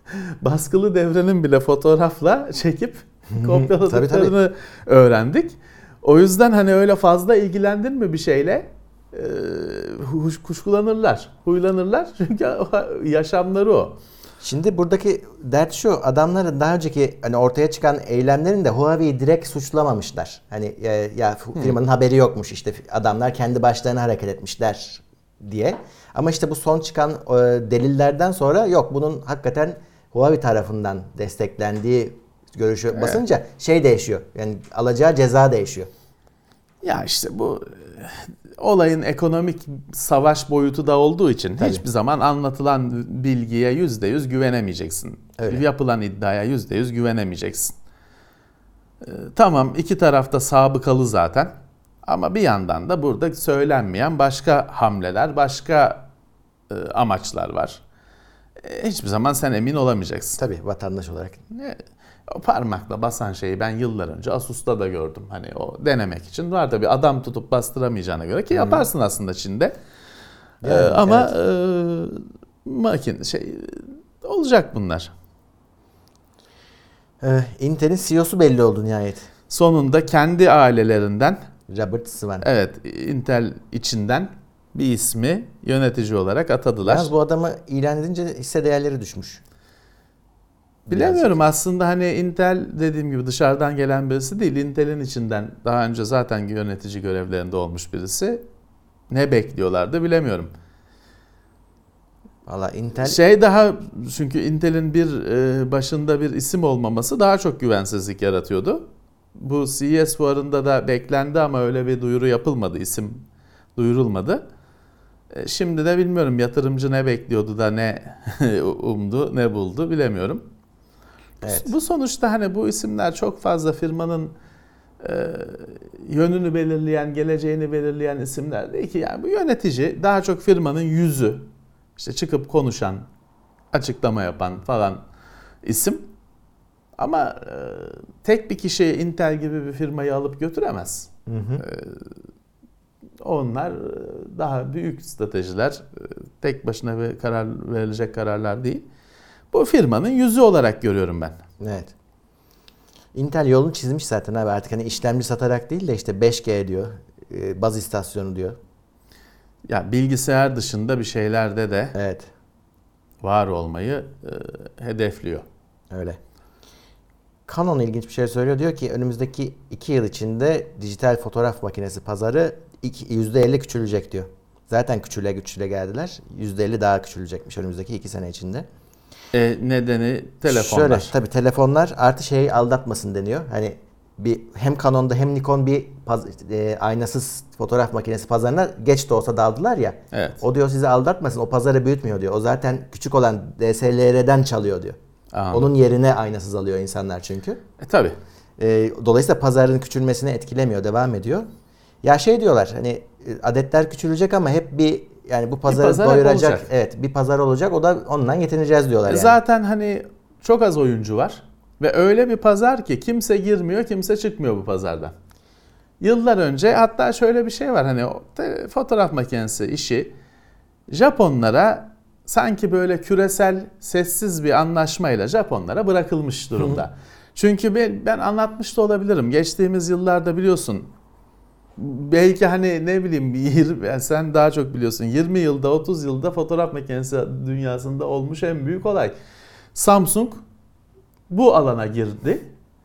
C: baskılı devrenin bile fotoğrafla çekip kopyaladıklarını öğrendik. O yüzden hani öyle fazla ilgilendirme bir şeyle e, kuşkulanırlar, huylanırlar. Çünkü yaşamları o.
B: Şimdi buradaki dert şu, adamların daha önceki hani ortaya çıkan eylemlerin de Huawei'yi direkt suçlamamışlar. Hani ya, ya firmanın hmm. haberi yokmuş işte adamlar kendi başlarına hareket etmişler diye. Ama işte bu son çıkan e, delillerden sonra yok bunun hakikaten Huawei tarafından desteklendiği görüşü evet. basınca şey değişiyor. Yani alacağı ceza değişiyor.
C: Ya işte bu olayın ekonomik savaş boyutu da olduğu için Tabii. hiçbir zaman anlatılan bilgiye yüzde yüz güvenemeyeceksin. Öyle. Yapılan iddiaya yüzde yüz güvenemeyeceksin. Ee, tamam iki tarafta sabıkalı zaten ama bir yandan da burada söylenmeyen başka hamleler, başka e, amaçlar var. E, hiçbir zaman sen emin olamayacaksın.
B: Tabii vatandaş olarak.
C: E, O parmakla basan şeyi ben yıllar önce Asus'ta da gördüm. Hani o denemek için var tabii adam tutup bastıramayacağına göre ki yaparsın aslında Çin'de. Yani, ee, ama evet. e, makine şey olacak bunlar.
B: Ee, Intel'in C E O'su belli oldu nihayet.
C: Sonunda kendi ailelerinden
B: Robert Swan.
C: Evet, Intel içinden bir ismi yönetici olarak atadılar.
B: Yalnız bu adamı ilan edince hisse değerleri düşmüş.
C: Bilemiyorum aslında hani Intel dediğim gibi dışarıdan gelen birisi değil. Intel'in içinden daha önce zaten yönetici görevlerinde olmuş birisi. Ne bekliyorlardı bilemiyorum.
B: Valla Intel...
C: Şey daha çünkü Intel'in bir başında bir isim olmaması daha çok güvensizlik yaratıyordu. Bu C E S fuarında da beklendi ama öyle bir duyuru yapılmadı. İsim duyurulmadı. Şimdi de bilmiyorum yatırımcı ne bekliyordu da ne umdu ne buldu bilemiyorum. Evet. Bu sonuçta hani bu isimler çok fazla firmanın e, yönünü belirleyen, geleceğini belirleyen isimler değil ki. Yani bu yönetici daha çok firmanın yüzü, işte çıkıp konuşan, açıklama yapan falan isim. Ama e, tek bir kişi Intel gibi bir firmayı alıp götüremez. Hı hı. E, onlar daha büyük stratejiler, tek başına bir karar verilecek kararlar değil. Bu firmanın yüzü olarak görüyorum ben.
B: Evet. Intel yolunu çizmiş zaten abi artık hani işlemci satarak değil de işte beş G diyor, baz istasyonu diyor.
C: Ya bilgisayar dışında bir şeylerde de
B: evet.
C: var olmayı e, hedefliyor.
B: Öyle. Canon ilginç bir şey söylüyor. Diyor ki önümüzdeki iki yıl içinde dijital fotoğraf makinesi pazarı yüzde elli küçülecek diyor. Zaten küçüle küçüle geldiler. yüzde elli daha küçülecekmiş önümüzdeki iki sene içinde.
C: E, nedeni telefonlar.
B: Şöyle tabii telefonlar artı şey aldatmasın deniyor. Hani bir hem Canon'da hem Nikon bir paz- e, aynasız fotoğraf makinesi pazarına geç de olsa daldılar ya.
C: Evet.
B: O diyor sizi aldatmasın. O pazarı büyütmüyor diyor. O zaten küçük olan D S L R'den çalıyor diyor.
C: Anladım.
B: Onun yerine aynasız alıyor insanlar çünkü.
C: E tabii.
B: E, dolayısıyla pazarın küçülmesini etkilemiyor, devam ediyor. Ya şey diyorlar hani adetler küçülecek ama hep bir yani bu pazarı
C: pazar hep
B: doyuracak.
C: olacak.
B: Evet, bir pazar olacak. O da ondan yetineceğiz diyorlar yani.
C: Zaten hani çok az oyuncu var ve öyle bir pazar ki kimse girmiyor, kimse çıkmıyor bu pazardan. Yıllar önce hatta şöyle bir şey var, hani o te- fotoğraf makinesi işi Japonlara sanki böyle küresel sessiz bir anlaşmayla Japonlara bırakılmış durumda. Hı. Çünkü ben, ben anlatmış da olabilirim. Geçtiğimiz yıllarda biliyorsun, belki hani ne bileyim yirmi, sen daha çok biliyorsun, yirmi yılda otuz yılda fotoğraf makinesi dünyasında olmuş en büyük olay. Samsung bu alana girdi.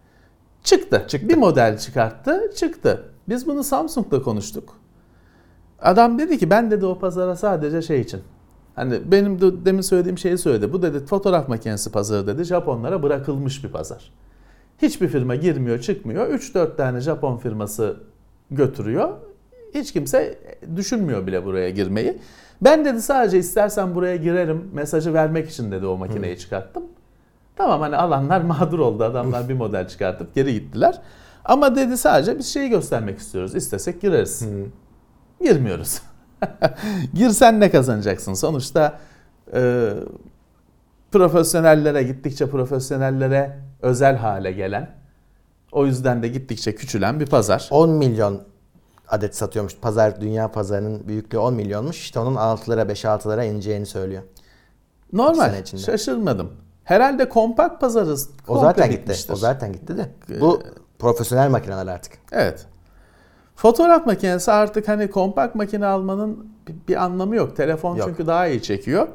C: Çıktı. çıktı. Bir model çıkarttı. Çıktı. Biz bunu Samsung'da konuştuk. Adam dedi ki ben dedi o pazara sadece şey için. Hani benim de demin söylediğim şeyi söyledi. Bu dedi fotoğraf makinesi pazarı dedi Japonlara bırakılmış bir pazar. Hiçbir firma girmiyor, çıkmıyor. üç dört tane Japon firması götürüyor. Hiç kimse düşünmüyor bile buraya girmeyi. Ben dedi sadece istersen buraya girerim mesajı vermek için dedi o makineyi çıkarttım. Tamam hani alanlar mağdur oldu. Adamlar bir model çıkartıp geri gittiler. Ama dedi sadece biz şeyi göstermek istiyoruz. İstesek gireriz. Hmm. Girmiyoruz. Girsen ne kazanacaksın? Sonuçta e, profesyonellere, gittikçe profesyonellere özel hale gelen, o yüzden de gittikçe küçülen bir pazar.
B: on milyon adet satıyormuş. Pazar, dünya pazarının büyüklüğü on milyonmuş. İşte onun altılara beş altılara ineceğini söylüyor.
C: Normal. Şaşırmadım. Herhalde kompakt pazarı
B: o zaten gitti. O zaten gitti de. Bu profesyonel makineler artık.
C: Evet. Fotoğraf makinesi artık hani kompakt makine almanın bir, bir anlamı yok. Telefon yok. Çünkü daha iyi çekiyor.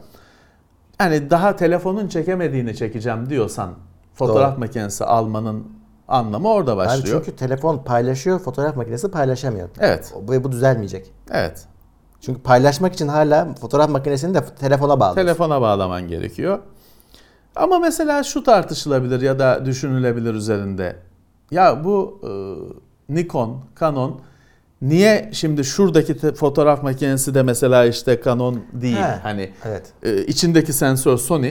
C: Hani daha telefonun çekemediğini çekeceğim diyorsan fotoğraf Doğru. makinesi almanın anlamı orada başlıyor.
B: Yani çünkü telefon paylaşıyor, fotoğraf makinesi paylaşamıyor.
C: Evet.
B: Ve bu düzelmeyecek.
C: Evet.
B: Çünkü paylaşmak için hala fotoğraf makinesini de telefona bağlıyorsun.
C: Telefona bağlaman gerekiyor. Ama mesela şu tartışılabilir ya da düşünülebilir üzerinde. Ya bu e, Nikon, Canon niye şimdi şuradaki te- fotoğraf makinesi de mesela işte Canon değil. He, hani
B: evet.
C: e, içindeki sensör Sony.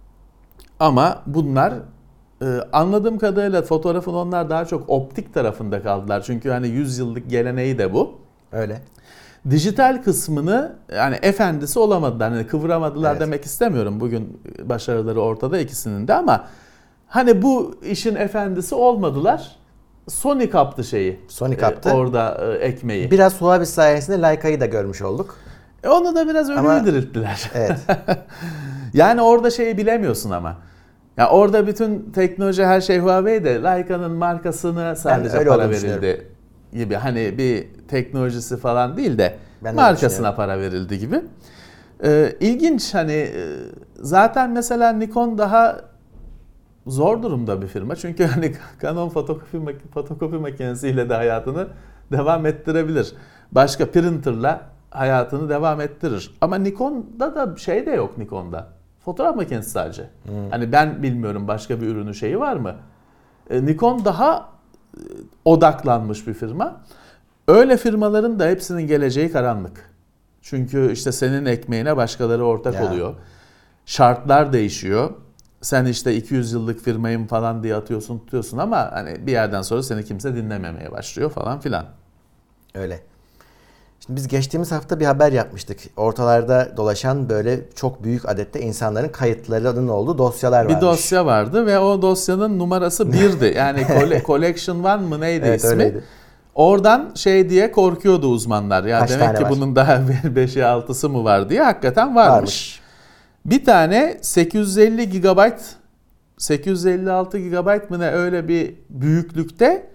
C: Ama bunlar e, anladığım kadarıyla fotoğrafın onlar daha çok optik tarafında kaldılar. Çünkü hani yüz yıllık geleneği de bu.
B: Öyle.
C: Dijital kısmını yani efendisi olamadılar. Yani kıvıramadılar evet. demek istemiyorum. Bugün başarıları ortada ikisinin de ama hani bu işin efendisi olmadılar. Sony kaptı şeyi.
B: Sony kaptı.
C: E, orada e, ekmeği.
B: Biraz Huawei sayesinde Leica'yı da görmüş olduk.
C: E, onu da biraz ölüye dirilttiler.
B: Evet.
C: Yani orada şeyi bilemiyorsun ama. Ya orada bütün teknoloji her şey Huawei'de. Leica'nın markasını sadece para verildi gibi. Hani bir teknolojisi falan değil de ben markasına para verildi gibi. Ee, ilginç hani zaten mesela Nikon daha zor durumda bir firma. Çünkü hani Canon fotokopi, fotokopi makinesiyle de hayatını devam ettirebilir. Başka printerla hayatını devam ettirir. Ama Nikon'da da şey de yok Nikon'da. Fotoğraf makinesi sadece. Hmm. Hani ben bilmiyorum başka bir ürünü şeyi var mı? Ee, Nikon daha odaklanmış bir firma. Öyle firmaların da hepsinin geleceği karanlık. Çünkü işte senin ekmeğine başkaları ortak ya. oluyor. Şartlar değişiyor. Sen işte iki yüz yıllık firmayım falan diye atıyorsun tutuyorsun ama hani bir yerden sonra seni kimse dinlememeye başlıyor falan filan.
B: Öyle. Şimdi biz geçtiğimiz hafta bir haber yapmıştık. Ortalarda dolaşan böyle çok büyük adette insanların kayıtlarının olduğu dosyalar varmış.
C: Bir dosya vardı ve o dosyanın numarası birdi. Yani Collection One mı neydi evet, ismi? Öyleydi. Oradan şey diye korkuyordu uzmanlar. Ya Kaç demek ki var? Bunun daha beşi altısı mı var diye hakikaten varmış. varmış. Bir tane sekiz yüz elli gigabayt, sekiz yüz elli altı gigabayt mı ne öyle bir büyüklükte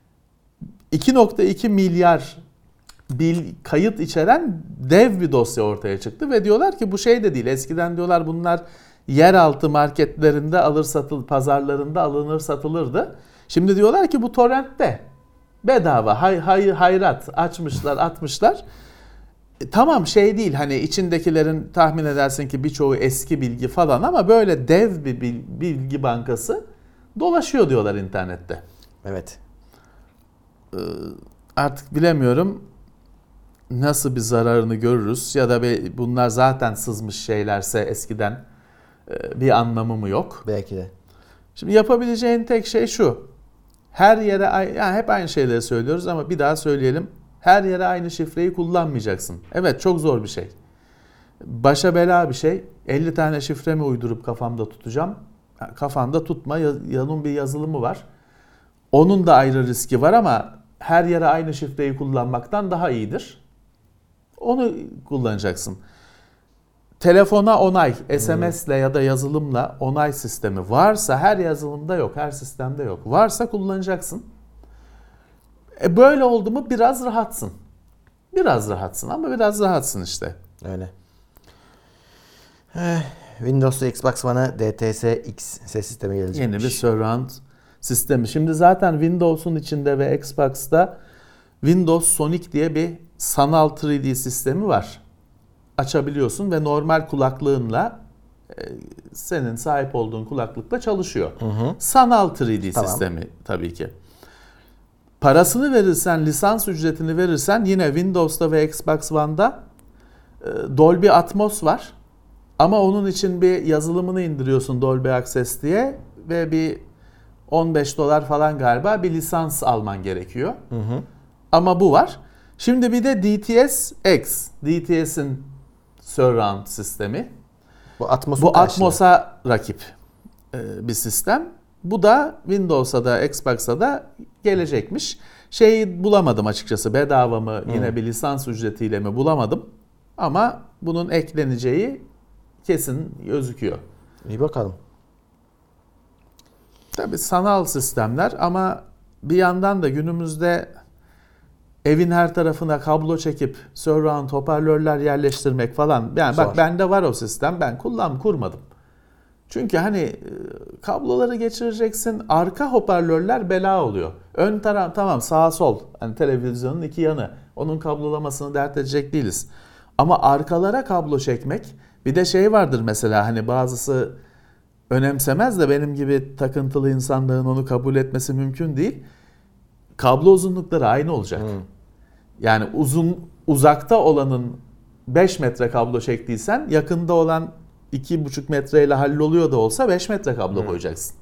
C: iki nokta iki milyar bil, kayıt içeren dev bir dosya ortaya çıktı ve diyorlar ki bu şey de değil. Eskiden diyorlar bunlar yeraltı marketlerinde alır satıl, pazarlarında alınır satılırdı. Şimdi diyorlar ki bu torrentte bedava hay, hay, hayrat açmışlar atmışlar. E, tamam şey değil hani içindekilerin tahmin edersin ki birçoğu eski bilgi falan ama böyle dev bir bilgi bankası dolaşıyor diyorlar internette.
B: Evet.
C: Ee, artık bilemiyorum nasıl bir zararını görürüz ya da bunlar zaten sızmış şeylerse eskiden bir anlamı mı yok?
B: Belki de.
C: Şimdi yapabileceğin tek şey şu. Her yere yani hep aynı şeyleri söylüyoruz ama bir daha söyleyelim. Her yere aynı şifreyi kullanmayacaksın. Evet çok zor bir şey. Başa bela bir şey. elli tane şifre mi uydurup kafamda tutacağım? Kafanda tutma. Yanın bir yazılımı var. Onun da ayrı riski var ama her yere aynı şifreyi kullanmaktan daha iyidir. Onu kullanacaksın. Telefona onay, S M S'le ya da yazılımla onay sistemi varsa her yazılımda yok, her sistemde yok. Varsa kullanacaksın. E böyle oldu mu biraz rahatsın. Biraz rahatsın ama biraz rahatsın işte.
B: Öyle. Windows'ta Xbox One'a D T S X ses sistemi gelecek.
C: Yeni bir surround sistemi. Şimdi zaten Windows'un içinde ve Xbox'ta Windows Sonic diye bir sanal üç D sistemi var. Açabiliyorsun ve normal kulaklığınla senin sahip olduğun kulaklıkla çalışıyor. Hı hı. Sanal üç D tamam. sistemi tabii ki. Parasını verirsen, lisans ücretini verirsen yine Windows'ta ve Xbox One'da Dolby Atmos var. Ama onun için bir yazılımını indiriyorsun Dolby Access diye ve bir on beş dolar falan galiba bir lisans alman gerekiyor. Hı hı. Ama bu var. Şimdi bir de D T S X, D T S'in surround sistemi.
B: Bu Atmos'un
C: Bu Atmos'a rakip bir sistem. Bu da Windows'a da Xbox'a da gelecekmiş. Şeyi bulamadım açıkçası. Bedava mı yine hmm. bir lisans ücretiyle mi bulamadım. Ama bunun ekleneceği kesin gözüküyor.
B: İyi bakalım.
C: Tabii sanal sistemler ama bir yandan da günümüzde evin her tarafına kablo çekip surround hoparlörler yerleştirmek falan. Yani Zor. Bak bende var o sistem. Ben kullan kurmadım. Çünkü hani kabloları geçireceksin. Arka hoparlörler bela oluyor. Ön taraf tamam sağ sol. Hani televizyonun iki yanı. Onun kablolamasını dert edecek değiliz. Ama arkalara kablo çekmek. Bir de şey vardır mesela hani bazısı önemsemez de benim gibi takıntılı insanların onu kabul etmesi mümkün değil. Kablo uzunlukları aynı olacak. Hmm. Yani uzun uzakta olanın beş metre kablo çektiysen yakında olan iki buçuk metreyle halloluyor da olsa beş metre kablo hmm. koyacaksın.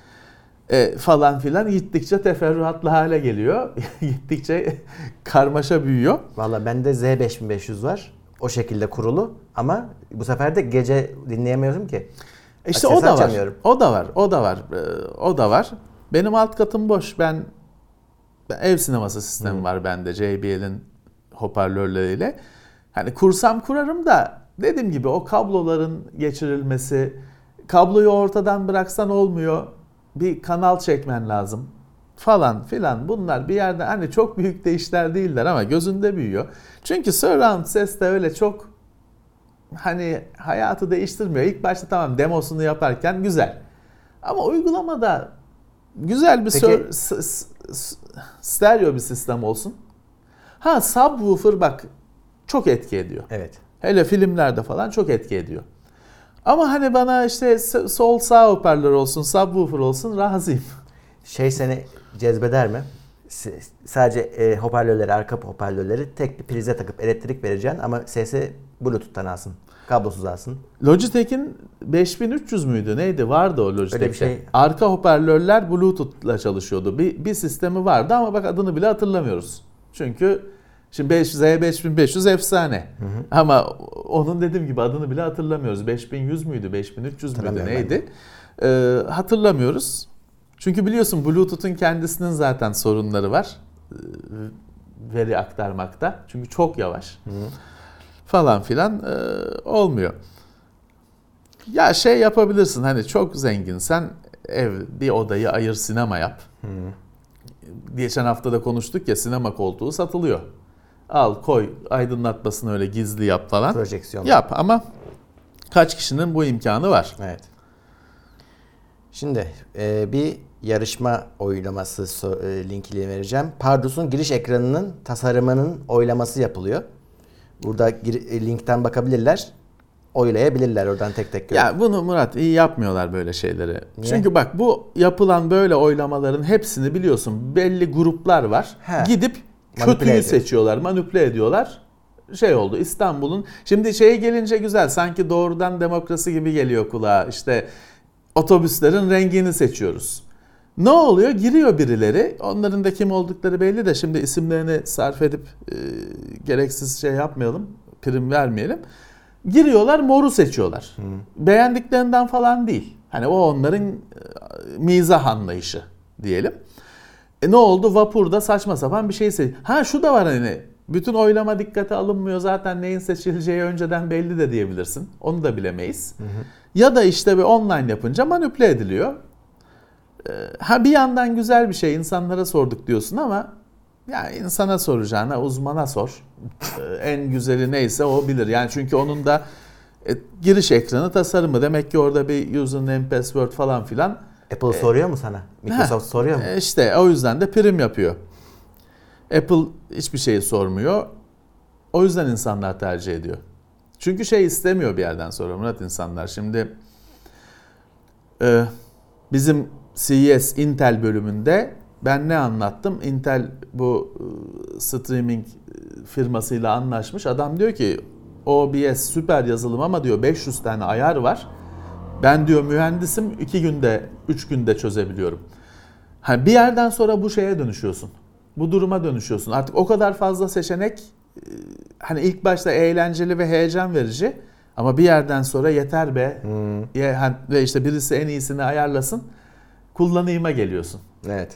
C: E, falan filan gittikçe teferruatlı hale geliyor. Gittikçe karmaşa büyüyor.
B: Valla bende Z beş bin beş yüz var. O şekilde kurulu ama bu sefer de gece dinleyemiyorum ki.
C: İşte o da var. O da var. O da var. O da var. Benim alt katım boş. Ben, ben ev sineması sistemi hmm. var bende J B L'in hoparlörleriyle. Hani kursam kurarım da dediğim gibi o kabloların geçirilmesi, kabloyu ortadan bıraksan olmuyor. Bir kanal çekmen lazım falan filan. Bunlar bir yerde hani çok büyük de işler değiller ama gözünde büyüyor. Çünkü surround ses de öyle çok hani hayatı değiştirmiyor. İlk başta tamam demosunu yaparken güzel. Ama uygulamada güzel bir sör, s- s- stereo bir sistem olsun. Ha subwoofer bak çok etki ediyor.
B: Evet.
C: Hele filmlerde falan çok etki ediyor. Ama hani bana işte sol sağ hoparlör olsun, subwoofer olsun razıyım.
B: Şey seni cezbeder mi? S- sadece e, hoparlörleri, arka hoparlörleri tek bir prize takıp elektrik vereceksin ama sesi Bluetooth'tan alsın. Kablosuz alsın.
C: Logitech'in beş bin üç yüz müydü? Neydi? Vardı o Logitech'te.
B: Öyle bir şey.
C: Arka hoparlörler Bluetooth'la çalışıyordu. Bir, bir sistemi vardı ama bak adını bile hatırlamıyoruz. Çünkü şimdi Z beş bin beş yüz efsane. Hı hı. Ama onun dediğim gibi adını bile hatırlamıyoruz. beş bin yüz müydü? beş bin üç yüz müydü? Neydi? Ee, hatırlamıyoruz. Çünkü biliyorsun Bluetooth'un kendisinin zaten sorunları var. Veri aktarmakta. Çünkü çok yavaş. Hı. Falan filan e, olmuyor. Ya şey yapabilirsin hani çok zenginsen ev bir odayı ayır sinema yap. Hı. Geçen hafta da konuştuk ya sinema koltuğu satılıyor. Al koy aydınlatmasını öyle gizli yap falan.
B: Projeksiyon.
C: Yap ama kaç kişinin bu imkanı var?
B: Evet. Şimdi e, bir yarışma oylaması so- e, linkini vereceğim. Pardus'un giriş ekranının tasarımının oylaması yapılıyor. Burada gir, linkten bakabilirler. Oylayabilirler oradan tek tek.
C: Ya bunu Murat iyi yapmıyorlar böyle şeyleri.
B: Niye?
C: Çünkü bak bu yapılan böyle oylamaların hepsini biliyorsun belli gruplar var.
B: He.
C: Gidip
B: Manipüle
C: kötüyü
B: ediyor.
C: seçiyorlar, manipüle ediyorlar. Şey oldu İstanbul'un. Şimdi şeye gelince güzel sanki doğrudan demokrasi gibi geliyor kulağa. İşte otobüslerin rengini seçiyoruz. Ne oluyor? Giriyor birileri. Onların da kim oldukları belli de şimdi isimlerini sarf edip e, gereksiz şey yapmayalım. Prim vermeyelim. Giriyorlar moru seçiyorlar. Hı. Beğendiklerinden falan değil. Hani o onların e, mizah anlayışı diyelim. E ne oldu? Vapurda saçma sapan bir şey seçiyor. Ha şu da var hani bütün oylama dikkate alınmıyor zaten neyin seçileceği önceden belli de diyebilirsin. Onu da bilemeyiz. Hı hı. Ya da işte bir online yapınca manipüle ediliyor. E, ha bir yandan güzel bir şey insanlara sorduk diyorsun ama ya insana soracağına uzmana sor. En güzeli neyse o bilir. Yani çünkü onun da e, giriş ekranı tasarımı. Demek ki orada bir username, password falan filan.
B: Apple e, soruyor mu sana? Microsoft
C: heh,
B: soruyor mu?
C: E, işte o yüzden de prim yapıyor. Apple hiçbir şeyi sormuyor. O yüzden insanlar tercih ediyor. Çünkü şey istemiyor bir yerden sonra Murat insanlar. Şimdi e, bizim C E S Intel bölümünde ben ne anlattım? Intel bu streaming firmasıyla anlaşmış. Adam diyor ki O B S süper yazılım ama diyor beş yüz tane ayar var. Ben diyor mühendisim iki günde, üç günde çözebiliyorum. Hani bir yerden sonra bu şeye dönüşüyorsun. Bu duruma dönüşüyorsun. Artık o kadar fazla seçenek hani ilk başta eğlenceli ve heyecan verici ama bir yerden sonra yeter be. Hmm. Ve işte birisi en iyisini ayarlasın. Kullanıma geliyorsun.
B: Evet.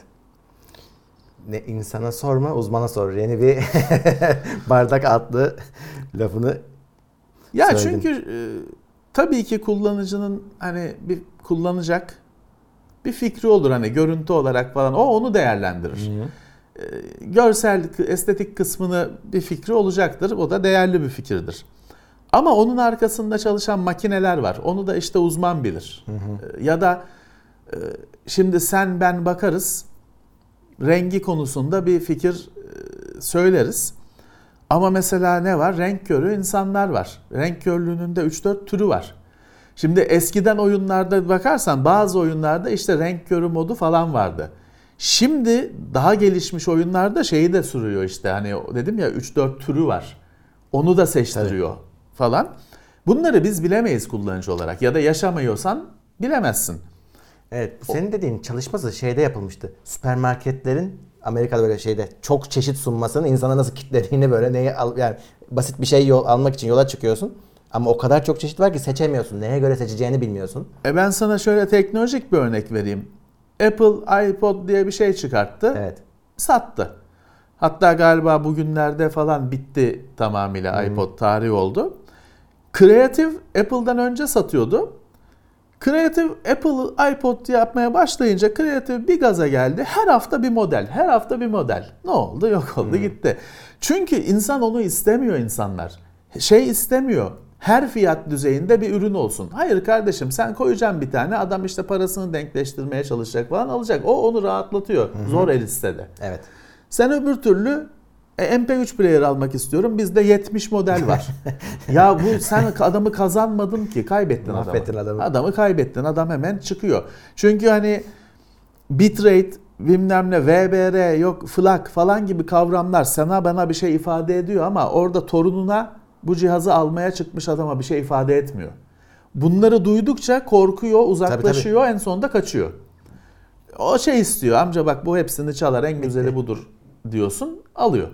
B: Ne insana sorma, uzmana sor. Yeni bir bardak adlı lafını
C: ya
B: söyledin.
C: Çünkü e, tabii ki kullanıcının hani bir kullanacak bir fikri olur hani görüntü olarak falan. O onu değerlendirir. Hı hı. E, görsel, estetik kısmını bir fikri olacaktır. O da değerli bir fikirdir. Ama onun arkasında çalışan makineler var. Onu da işte uzman bilir. Hı hı. E, ya da e, şimdi sen ben bakarız. Rengi konusunda bir fikir söyleriz. Ama mesela ne var? Renk körü insanlar var. Renk körlüğünün de üç dört türü var. Şimdi eskiden oyunlarda bakarsan bazı oyunlarda işte renk körü modu falan vardı. Şimdi daha gelişmiş oyunlarda şeyi de sürüyor işte. Hani dedim ya üç dört türü var. Onu da seçtiriyor Tabii. falan. Bunları biz bilemeyiz kullanıcı olarak. Ya da yaşamıyorsan bilemezsin.
B: Evet, senin dediğin çalışması şeyde yapılmıştı. Süpermarketlerin Amerika'da böyle şeyde çok çeşit sunmasının insana nasıl kitlediğini böyle neyi al, yani basit bir şey yol almak için yola çıkıyorsun. Ama o kadar çok çeşit var ki seçemiyorsun. Neye göre seçeceğini bilmiyorsun.
C: E ben sana şöyle teknolojik bir örnek vereyim. Apple iPod diye bir şey çıkarttı. Evet. Sattı. Hatta galiba bugünlerde falan bitti tamamıyla hmm. iPod tarihi oldu. Creative Apple'dan önce satıyordu. Creative Apple iPod yapmaya başlayınca Creative bir gaza geldi. Her hafta bir model, her hafta bir model. Ne oldu? Yok oldu hmm. gitti. Çünkü insan onu istemiyor insanlar. Şey istemiyor. Her fiyat düzeyinde bir ürün olsun. Hayır kardeşim sen koyacaksın bir tane adam işte parasını denkleştirmeye çalışacak falan alacak. O onu rahatlatıyor. Hı-hı. Zor el istedi.
B: Evet.
C: Sen öbür türlü M P üç player almak istiyorum. Bizde yetmiş model var. Ya bu sen adamı kazanmadın ki. Kaybettin adamı. adamı. Adamı kaybettin. Adam hemen çıkıyor. Çünkü hani bitrate, bilmem ne, V B R, yok FLAC falan gibi kavramlar sana bana bir şey ifade ediyor ama orada torununa bu cihazı almaya çıkmış adama bir şey ifade etmiyor. Bunları duydukça korkuyor, uzaklaşıyor, tabii, tabii. En sonunda kaçıyor. O şey istiyor. Amca bak bu hepsini çalar. En güzeli budur diyorsun. Alıyor.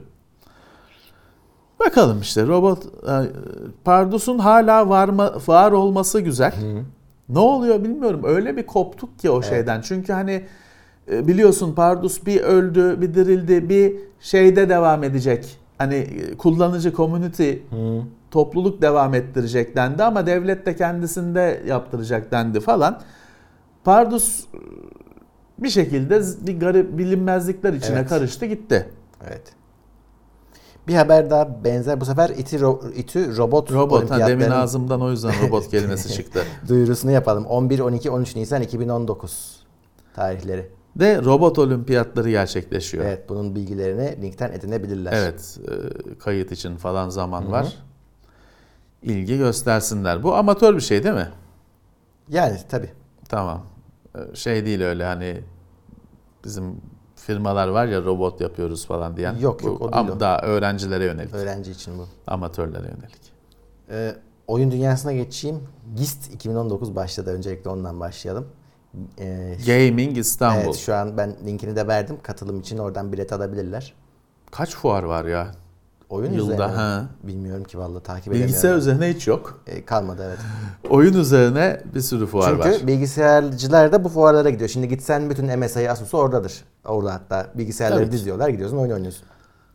C: Bakalım işte robot Pardus'un hala var, mı, var olması güzel. Hı. Ne oluyor bilmiyorum. Öyle bir koptuk ki o evet. şeyden. Çünkü hani biliyorsun Pardus bir öldü, bir dirildi, bir şeyde devam edecek. Hani kullanıcı community, Hı. topluluk devam ettirecek dendi ama devlet de kendisinde yaptıracak dendi falan. Pardus bir şekilde bir garip bilinmezlikler içine evet. karıştı gitti. Evet.
B: Bir haber daha benzer. Bu sefer İTÜ, İTÜ robot
C: Robot. Ha, demin ağzımdan o yüzden robot kelimesi çıktı.
B: Duyurusunu yapalım. on bir, on iki, on üç Nisan iki bin on dokuz tarihleri.
C: de robot olimpiyatları gerçekleşiyor.
B: Evet, bunun bilgilerini linkten edinebilirler.
C: Evet, e, kayıt için falan zaman Hı-hı. var. İlgi göstersinler. Bu amatör bir şey değil mi?
B: Yani tabii.
C: Tamam. Şey değil öyle hani bizim firmalar var ya robot yapıyoruz falan diyen.
B: Yok yok
C: bu,
B: o değil o.
C: Daha öğrencilere yönelik.
B: Öğrenci için bu.
C: Amatörlere yönelik.
B: Ee, oyun dünyasına geçeyim. GIST iki bin on dokuz başladı. Öncelikle ondan başlayalım. Ee,
C: Gaming İstanbul.
B: Evet, şu an ben linkini de verdim. Katılım için oradan bilet alabilirler.
C: Kaç fuar var ya?
B: Oyun
C: Yılda,
B: üzerine
C: ha.
B: Bilmiyorum ki vallahi takip edemiyorum.
C: Bilgisayar üzerine hiç yok.
B: Ee, kalmadı evet.
C: Oyun üzerine bir sürü fuar
B: Çünkü
C: var.
B: Çünkü bilgisayarcılar da bu fuarlara gidiyor. Şimdi gitsen bütün M S I, Asus'u oradadır. Orada hatta bilgisayarları
C: evet.
B: diziyorlar. Gidiyorsun oyun oynuyorsun.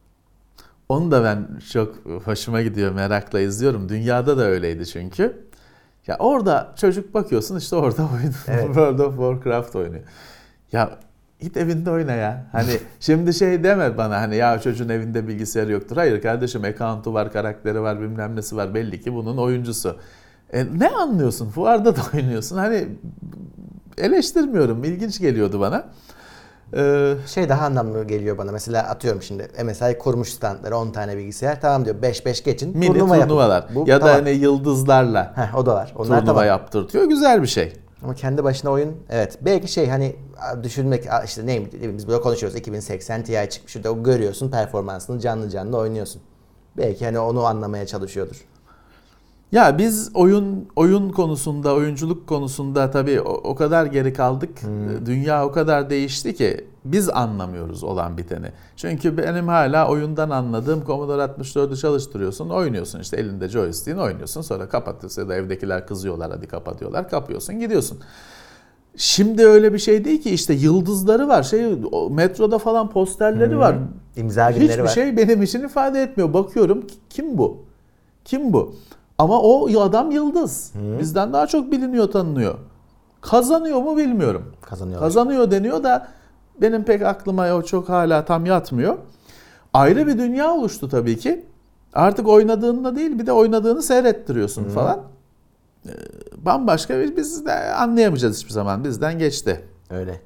C: Onu da ben çok hoşuma gidiyor. Merakla izliyorum. Dünyada da öyleydi çünkü. Ya orada çocuk bakıyorsun işte orada oyun. Evet. World of Warcraft oynuyor. Ya git evinde oyna ya. Hani şimdi şey deme bana hani ya çocuğun evinde bilgisayarı yoktur. Hayır kardeşim account'u var, karakteri var, bilmem nesi var. Belli ki bunun oyuncusu. E, ne anlıyorsun? Fuarda da oynuyorsun. Hani eleştirmiyorum. İlginç geliyordu bana.
B: Ee, şey daha anlamlı geliyor bana. Mesela atıyorum şimdi M S I kurmuş standları on tane bilgisayar. Tamam diyor beş beş geçin.
C: Mini
B: turnuva
C: turnuvalar.
B: Bu,
C: ya
B: tamam.
C: da hani yıldızlarla
B: Heh, o da var. Onlar
C: turnuva
B: tamam.
C: yaptırtıyor. Güzel bir şey.
B: Ama kendi başına oyun evet. Belki şey hani düşünmek işte neyim biz burada konuşuyoruz. iki bin seksen Ti çıkmış. Şurada görüyorsun performansını canlı canlı oynuyorsun. Belki hani onu anlamaya çalışıyordur.
C: Ya biz oyun oyun konusunda, oyunculuk konusunda tabii o, o kadar geri kaldık. Hmm. Dünya o kadar değişti ki biz anlamıyoruz olan biteni. Çünkü benim hala oyundan anladığım Commodore altmış dördü çalıştırıyorsun, oynuyorsun işte elinde joystick'in oynuyorsun. Sonra kapatıyorsun ya da evdekiler kızıyorlar hadi kapat diyorlar. Kapıyorsun, gidiyorsun. Şimdi öyle bir şey değil ki işte yıldızları var. Şey metroda falan posterleri hmm. var.
B: İmza günleri
C: Hiçbir
B: var.
C: şey benim için ifade etmiyor. Bakıyorum kim bu? Kim bu? Ama o adam yıldız. Hı. Bizden daha çok biliniyor, tanınıyor. Kazanıyor mu bilmiyorum.
B: Kazanıyor.
C: Kazanıyor deniyor da benim pek aklıma o çok hala tam yatmıyor. Ayrı bir dünya oluştu tabii ki. Artık oynadığında değil bir de oynadığını seyrettiriyorsun Hı. falan. Ee, bambaşka bir biz de anlayamayacağız hiçbir zaman. Bizden geçti.
B: Öyle.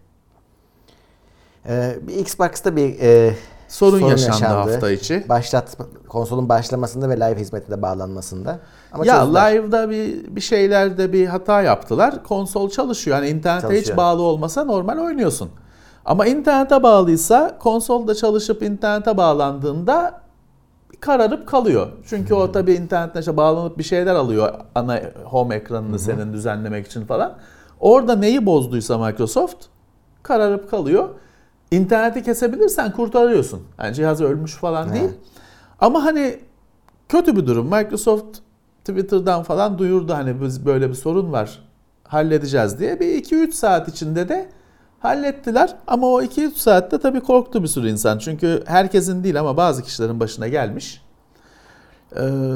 B: Ee, bir Xbox'ta bir e,
C: sorun, sorun yaşandı, yaşandı hafta içi.
B: Başlat konsolun başlamasında ve live hizmetine bağlanmasında. Ama
C: ya
B: çözdüler.
C: live'da bir bir şeylerde bir hata yaptılar. Konsol çalışıyor. Yani internete çalışıyor. Hiç bağlı olmasa normal oynuyorsun. Ama internete bağlıysa konsolda çalışıp internete bağlandığında kararıp kalıyor. Çünkü hmm. o tabii internete bağlanıp bir şeyler alıyor ana home ekranını hmm. senin düzenlemek için falan. Orada neyi bozduysa Microsoft kararıp kalıyor. İnterneti kesebilirsen kurtarıyorsun. Yani cihaz ölmüş falan hmm. değil. Ama hani kötü bir durum. Microsoft Twitter'dan falan duyurdu hani biz böyle bir sorun var halledeceğiz diye. Bir iki üç saat içinde de hallettiler. Ama o iki üç saatte tabii korktu bir sürü insan. Çünkü herkesin değil ama bazı kişilerin başına gelmiş. Ee,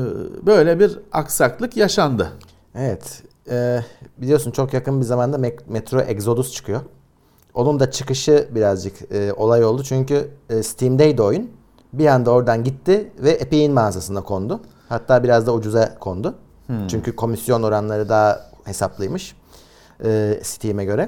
C: böyle bir aksaklık yaşandı.
B: Evet. Ee, biliyorsun çok yakın bir zamanda Metro Exodus çıkıyor. Onun da çıkışı birazcık e, olay oldu. Çünkü e, Steam'deydi oyun. Bir anda oradan gitti ve Epic'in mağazasına kondu. Hatta biraz da ucuza kondu. Hmm. Çünkü komisyon oranları daha hesaplıymış e, Steam'e göre.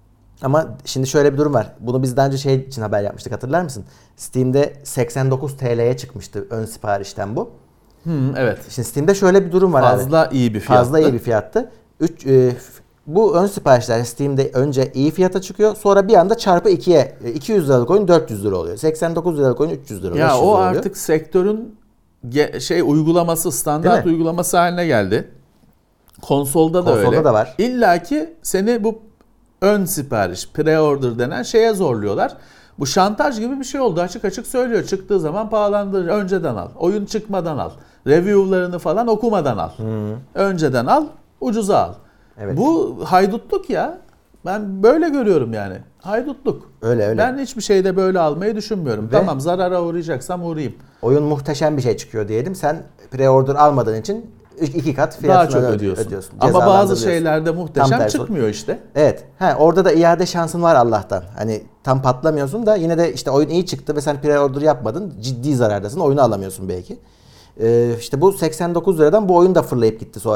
B: Ama şimdi şöyle bir durum var. Bunu biz daha önce şey için haber yapmıştık, hatırlar mısın? Steam'de seksen dokuz T L'ye çıkmıştı ön siparişten bu.
C: Hmm, evet.
B: Şimdi Steam'de şöyle bir durum var
C: Fazla
B: abi.
C: iyi bir fiyattı.
B: Fazla iyi bir fiyattı. Üç, e, bu ön siparişler Steam'de önce iyi fiyata çıkıyor. Sonra bir anda çarpı ikiye iki yüz liralık oyun dört yüz lira oluyor. seksen dokuz liralık oyun üç yüz lira oluyor.
C: Ya o
B: oluyor.
C: artık sektörün şey uygulaması, standart uygulaması haline geldi. Konsolda da
B: Konsolda
C: öyle.
B: da var.
C: İlla ki seni bu ön sipariş, pre-order denen şeye zorluyorlar. Bu şantaj gibi bir şey oldu. Açık açık söylüyor. Çıktığı zaman pahalandır. Önceden al. Oyun çıkmadan al. Review'larını falan okumadan al. Hmm. Önceden al, ucuza al. Evet. Bu haydutluk ya. Ben böyle görüyorum yani. Haydutluk.
B: Öyle öyle.
C: Ben hiçbir şeyde böyle almayı düşünmüyorum. Ve tamam zarara uğrayacaksam uğrayayım.
B: Oyun muhteşem bir şey çıkıyor diyelim. Sen pre-order almadığın için iki kat fiyatını
C: daha çok ödüyorsun.
B: ödüyorsun.
C: Ama bazı şeylerde muhteşem çıkmıyor işte.
B: Evet. Ha, orada da iade şansın var Allah'tan. Hani tam patlamıyorsun da yine de işte oyun iyi çıktı ve sen pre-order yapmadın. Ciddi zarardasın. Oyunu alamıyorsun belki. Ee, işte bu seksen dokuz liradan bu oyun da fırlayıp gitti sonra.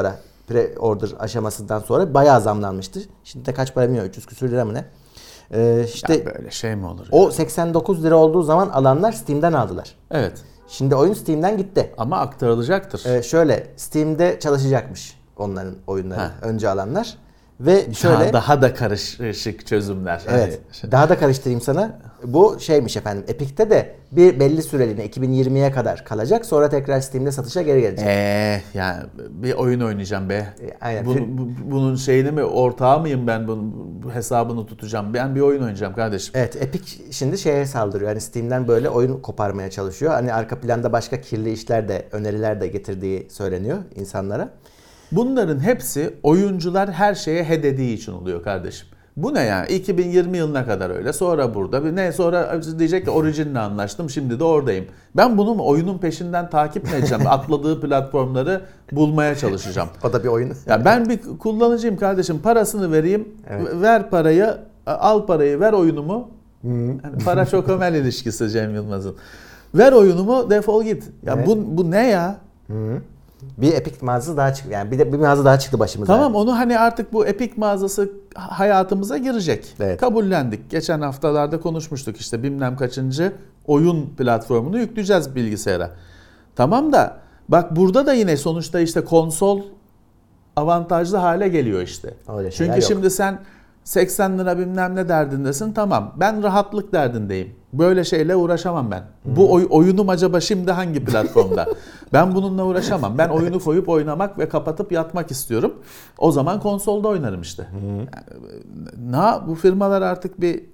B: pre-order aşamasından sonra bayağı zamlanmıştı. Şimdi de kaç para bilmiyorum, üç yüz küsür lira mı ne? Ee, işte
C: ya böyle şey mi olur?
B: O
C: ya?
B: seksen dokuz lira olduğu zaman alanlar Steam'den aldılar.
C: Evet.
B: Şimdi oyun Steam'den gitti.
C: Ama aktarılacaktır.
B: Ee, şöyle Steam'de çalışacakmış onların oyunları ha. önce alanlar. Ve şöyle
C: daha, daha da karışık çözümler.
B: Evet.
C: Hani...
B: Daha da karıştırayım sana. Bu şeymiş efendim. Epic'te de bir belli süreliğine iki bin yirmiye kadar kalacak. Sonra tekrar Steam'de satışa geri gelecek.
C: Eee yani bir oyun oynayacağım be.
B: E, aynen.
C: Bunu, bu, bunun şeyini mi, ortağı mıyım ben, bunun bu hesabını tutacağım. Ben bir oyun oynayacağım kardeşim.
B: Evet, Epic şimdi şeye saldırıyor. Yani Steam'den böyle oyun koparmaya çalışıyor. Hani arka planda başka kirli işler de, öneriler de getirdiği söyleniyor insanlara.
C: Bunların hepsi oyuncular her şeye he dediği için oluyor kardeşim. Bu ne yani? iki bin yirmi yılına kadar öyle. Sonra burada. Bir ne sonra diyecek ki Origin'le anlaştım. Şimdi de oradayım. Ben bunun oyunun peşinden takip mi edeceğim? Atladığı platformları bulmaya çalışacağım.
B: O da bir oyun.
C: Ya ben bir kullanıcıyım kardeşim. Parasını vereyim. Evet. Ver parayı. Al parayı. Ver oyunumu. Yani para çok ömel ilişkisi Cem Yılmaz'ın. Ver oyunumu, defol git. Ya evet. bu bu ne ya?
B: Hı. Bir Epic mağazası daha çıktı. Yani bir de bir mağaza daha çıktı başımıza.
C: Tamam
B: yani.
C: Onu hani artık bu Epic mağazası hayatımıza girecek.
B: Evet.
C: Kabullendik. Geçen haftalarda konuşmuştuk işte bilmem kaçıncı oyun platformunu yükleyeceğiz bilgisayara. Tamam da bak burada da yine sonuçta işte konsol avantajlı hale geliyor işte.
B: Öyle
C: Çünkü
B: yok.
C: şimdi sen seksen lira bilmem ne derdindesin, tamam. Ben rahatlık derdindeyim. Böyle şeyle uğraşamam ben. Hmm. Bu oy, oyunum acaba şimdi hangi platformda? Ben bununla uğraşamam. Ben oyunu koyup oynamak ve kapatıp yatmak istiyorum. O zaman konsolda oynarım işte. Hmm. Yani, na bu firmalar artık bir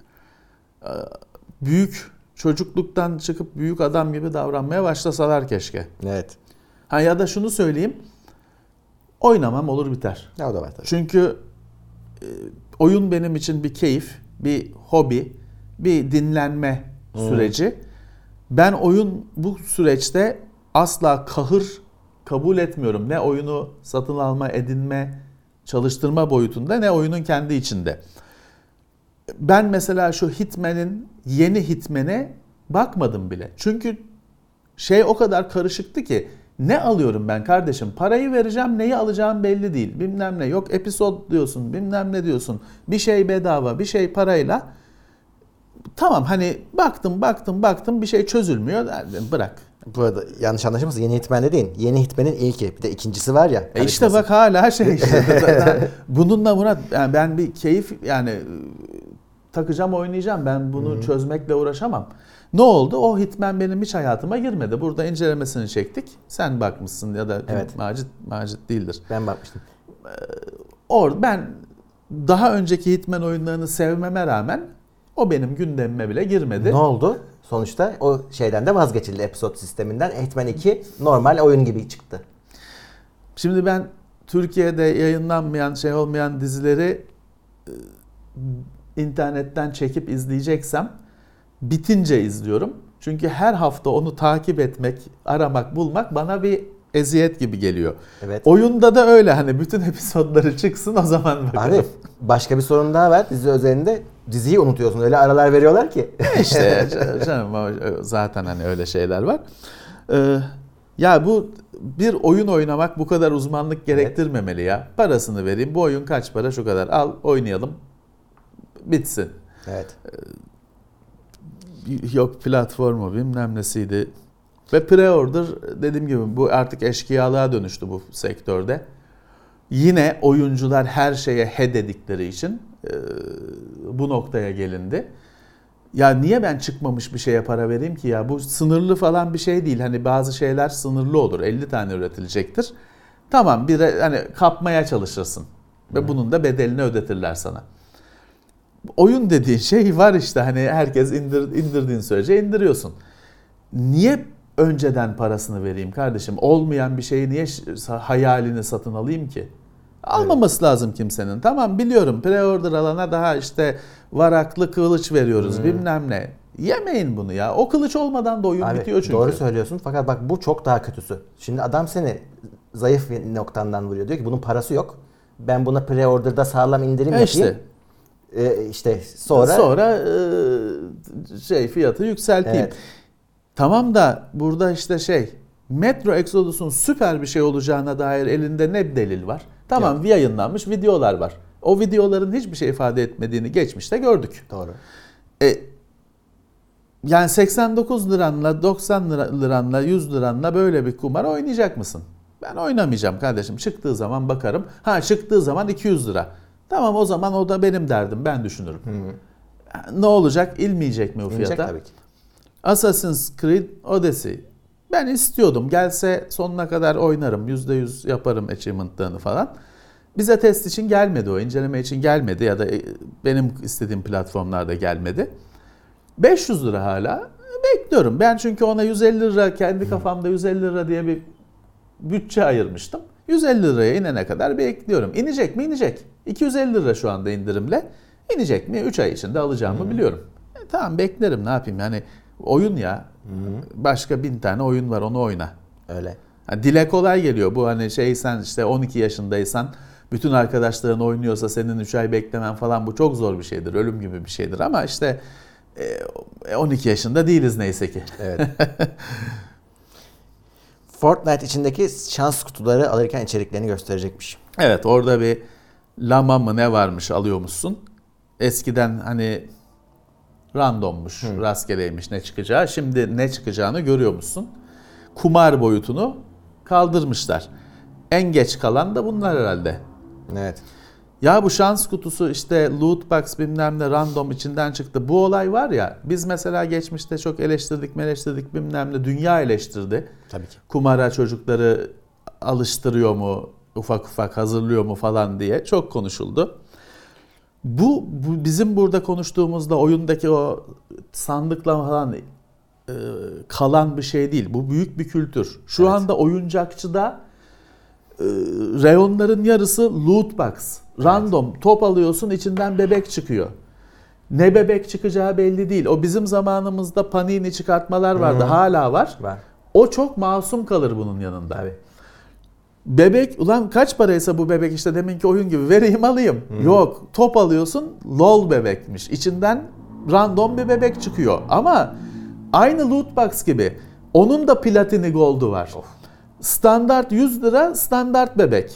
C: büyük çocukluktan çıkıp büyük adam gibi davranmaya başlasalar keşke.
B: Evet.
C: Ha ya da şunu söyleyeyim. Oynamam olur biter.
B: Ya o da var tabii.
C: Çünkü e, oyun benim için bir keyif, bir hobi, bir dinlenme hmm. süreci. Ben oyun bu süreçte asla kahır kabul etmiyorum. Ne oyunu satın alma, edinme, çalıştırma boyutunda ne oyunun kendi içinde. Ben mesela şu Hitman'in yeni Hitman'e bakmadım bile. Çünkü şey o kadar karışıktı ki ne alıyorum ben kardeşim? Parayı vereceğim, neyi alacağım belli değil. Bilmem ne. Yok episod diyorsun, bilmem ne diyorsun. Bir şey bedava, bir şey parayla. Tamam hani baktım, baktım, baktım bir şey çözülmüyor. Bırak.
B: Bu arada yanlış anlaşılmasın, yeni Hitman dediğin yeni Hitman'in ilki. Bir de ikincisi var ya.
C: E işte bak hala şey işte. Bununla Murat yani ben bir keyif yani takacağım, oynayacağım. Ben bunu hmm. çözmekle uğraşamam. Ne oldu? O Hitman benim hiç hayatıma girmedi. Burada incelemesini çektik. Sen bakmışsın ya da
B: evet.
C: Macit Macit değildir.
B: Ben bakmıştım.
C: Ee, or ben daha önceki Hitman oyunlarını sevmeme rağmen o benim gündemime bile girmedi.
B: Ne oldu? Sonuçta o şeyden de vazgeçildi, episode sisteminden. Hitman iki normal oyun gibi çıktı.
C: Şimdi ben Türkiye'de yayınlanmayan şey olmayan dizileri e, internetten çekip izleyeceksem bitince izliyorum. Çünkü her hafta onu takip etmek, aramak, bulmak bana bir eziyet gibi geliyor. Evet. Oyunda da öyle hani bütün episodları çıksın o zaman bakalım.
B: Abi başka bir sorun daha var dizi özelinde. Diziyi unutuyorsun. Öyle aralar veriyorlar ki.
C: İşte canım zaten hani öyle şeyler var. Ee, ya bu bir oyun oynamak bu kadar uzmanlık gerektirmemeli evet. ya. Parasını vereyim. Bu oyun kaç para? Şu kadar. Al oynayalım. Bitsin.
B: Evet.
C: Ee, yok platformu bilmem nesiydi. Ve pre-order dediğim gibi bu artık eşkıyalığa dönüştü bu sektörde. Yine oyuncular her şeye he dedikleri için e, bu noktaya gelindi. Ya niye ben çıkmamış bir şeye para vereyim ki ya? Bu sınırlı falan bir şey değil. Hani bazı şeyler sınırlı olur. elli tane üretilecektir. Tamam bir hani kapmaya çalışırsın. Ve hmm. bunun da bedelini ödetirler sana. Oyun dediğin şey var işte hani herkes indir, indirdiğin sürece indiriyorsun. Niye önceden parasını vereyim kardeşim? Olmayan bir şeyi niye hayalini satın alayım ki? Almaması evet. lazım kimsenin. Tamam biliyorum pre-order alana daha işte varaklı kılıç veriyoruz hmm. bilmem ne. Yemeyin bunu ya. O kılıç olmadan da oyun
B: Abi,
C: bitiyor çünkü.
B: Doğru söylüyorsun fakat bak bu çok daha kötüsü. Şimdi adam seni zayıf noktandan vuruyor. Diyor ki bunun parası yok. Ben buna pre-order'da sağlam indirim
C: e işte.
B: yapayım. Ee, işte sonra
C: sonra e, şey fiyatı yükselteyim. Evet. Tamam da burada işte şey Metro Exodus'un süper bir şey olacağına dair elinde ne delil var? Tamam
B: Yok.
C: yayınlanmış videolar var. O videoların hiçbir şey ifade etmediğini geçmişte gördük.
B: Doğru.
C: E, yani seksen dokuz liranla, doksan liranla, yüz liranla böyle bir kumar oynayacak mısın? Ben oynamayacağım kardeşim. Çıktığı zaman bakarım. Ha çıktığı zaman iki yüz lira. Tamam o zaman o da benim derdim. Ben düşünürüm. Hı-hı. Ne olacak? İlmeyecek mi o
B: İlmeyecek
C: fiyata?
B: tabii ki.
C: Assassin's Creed Odyssey. Ben istiyordum. Gelse sonuna kadar oynarım. yüzde yüz yaparım achievement'larını falan. Bize test için gelmedi o. İnceleme için gelmedi ya da benim istediğim platformlarda gelmedi. beş yüz lira hala bekliyorum. Ben çünkü ona yüz elli lira kendi kafamda yüz elli lira diye bir bütçe ayırmıştım. yüz elli liraya inene kadar bekliyorum. İnecek mi? İnecek. iki yüz elli lira şu anda indirimle. İnecek mi? üç ay içinde alacağımı hmm. biliyorum. E, tamam beklerim ne yapayım yani oyun ya. Hmm. Başka bin tane oyun var onu oyna.
B: Öyle.
C: Yani dile kolay geliyor bu hani şey sen işte on iki yaşındaysan bütün arkadaşların oynuyorsa senin üç ay beklemen falan bu çok zor bir şeydir. Ölüm gibi bir şeydir ama işte on iki yaşında değiliz neyse ki.
B: Evet. Fortnite içindeki şans kutuları alırken içeriklerini gösterecekmiş.
C: Evet orada bir lama mı ne varmış alıyormuşsun. Eskiden hani randommuş, hmm. rastgeleymiş ne çıkacağı. Şimdi ne çıkacağını görüyormuşsun. Kumar boyutunu kaldırmışlar. En geç kalan da bunlar herhalde.
B: Evet.
C: Ya bu şans kutusu işte loot box bilmem ne random içinden çıktı. Bu olay var ya biz mesela geçmişte çok eleştirdik eleştirdik bilmem ne dünya eleştirdi.
B: Tabii ki.
C: Kumara çocukları alıştırıyor mu ufak ufak hazırlıyor mu falan diye çok konuşuldu. Bu, bu bizim burada konuştuğumuzda oyundaki o sandıkla falan e, kalan bir şey değil. Bu büyük bir kültür. Şu evet. anda oyuncakçıda e, reyonların yarısı loot box. Random evet. top alıyorsun içinden bebek çıkıyor. Ne bebek çıkacağı belli değil. O bizim zamanımızda Panini çıkartmalar vardı. Hmm. Hala var. var. O çok masum kalır bunun yanında. Tabii. Bebek ulan kaç paraysa bu bebek işte deminki oyun gibi vereyim alayım. Hmm. Yok top alıyorsun lol bebekmiş. İçinden random bir bebek çıkıyor. Ama aynı loot box gibi onun da platini gold'u var. Of. Standart yüz lira standart bebek.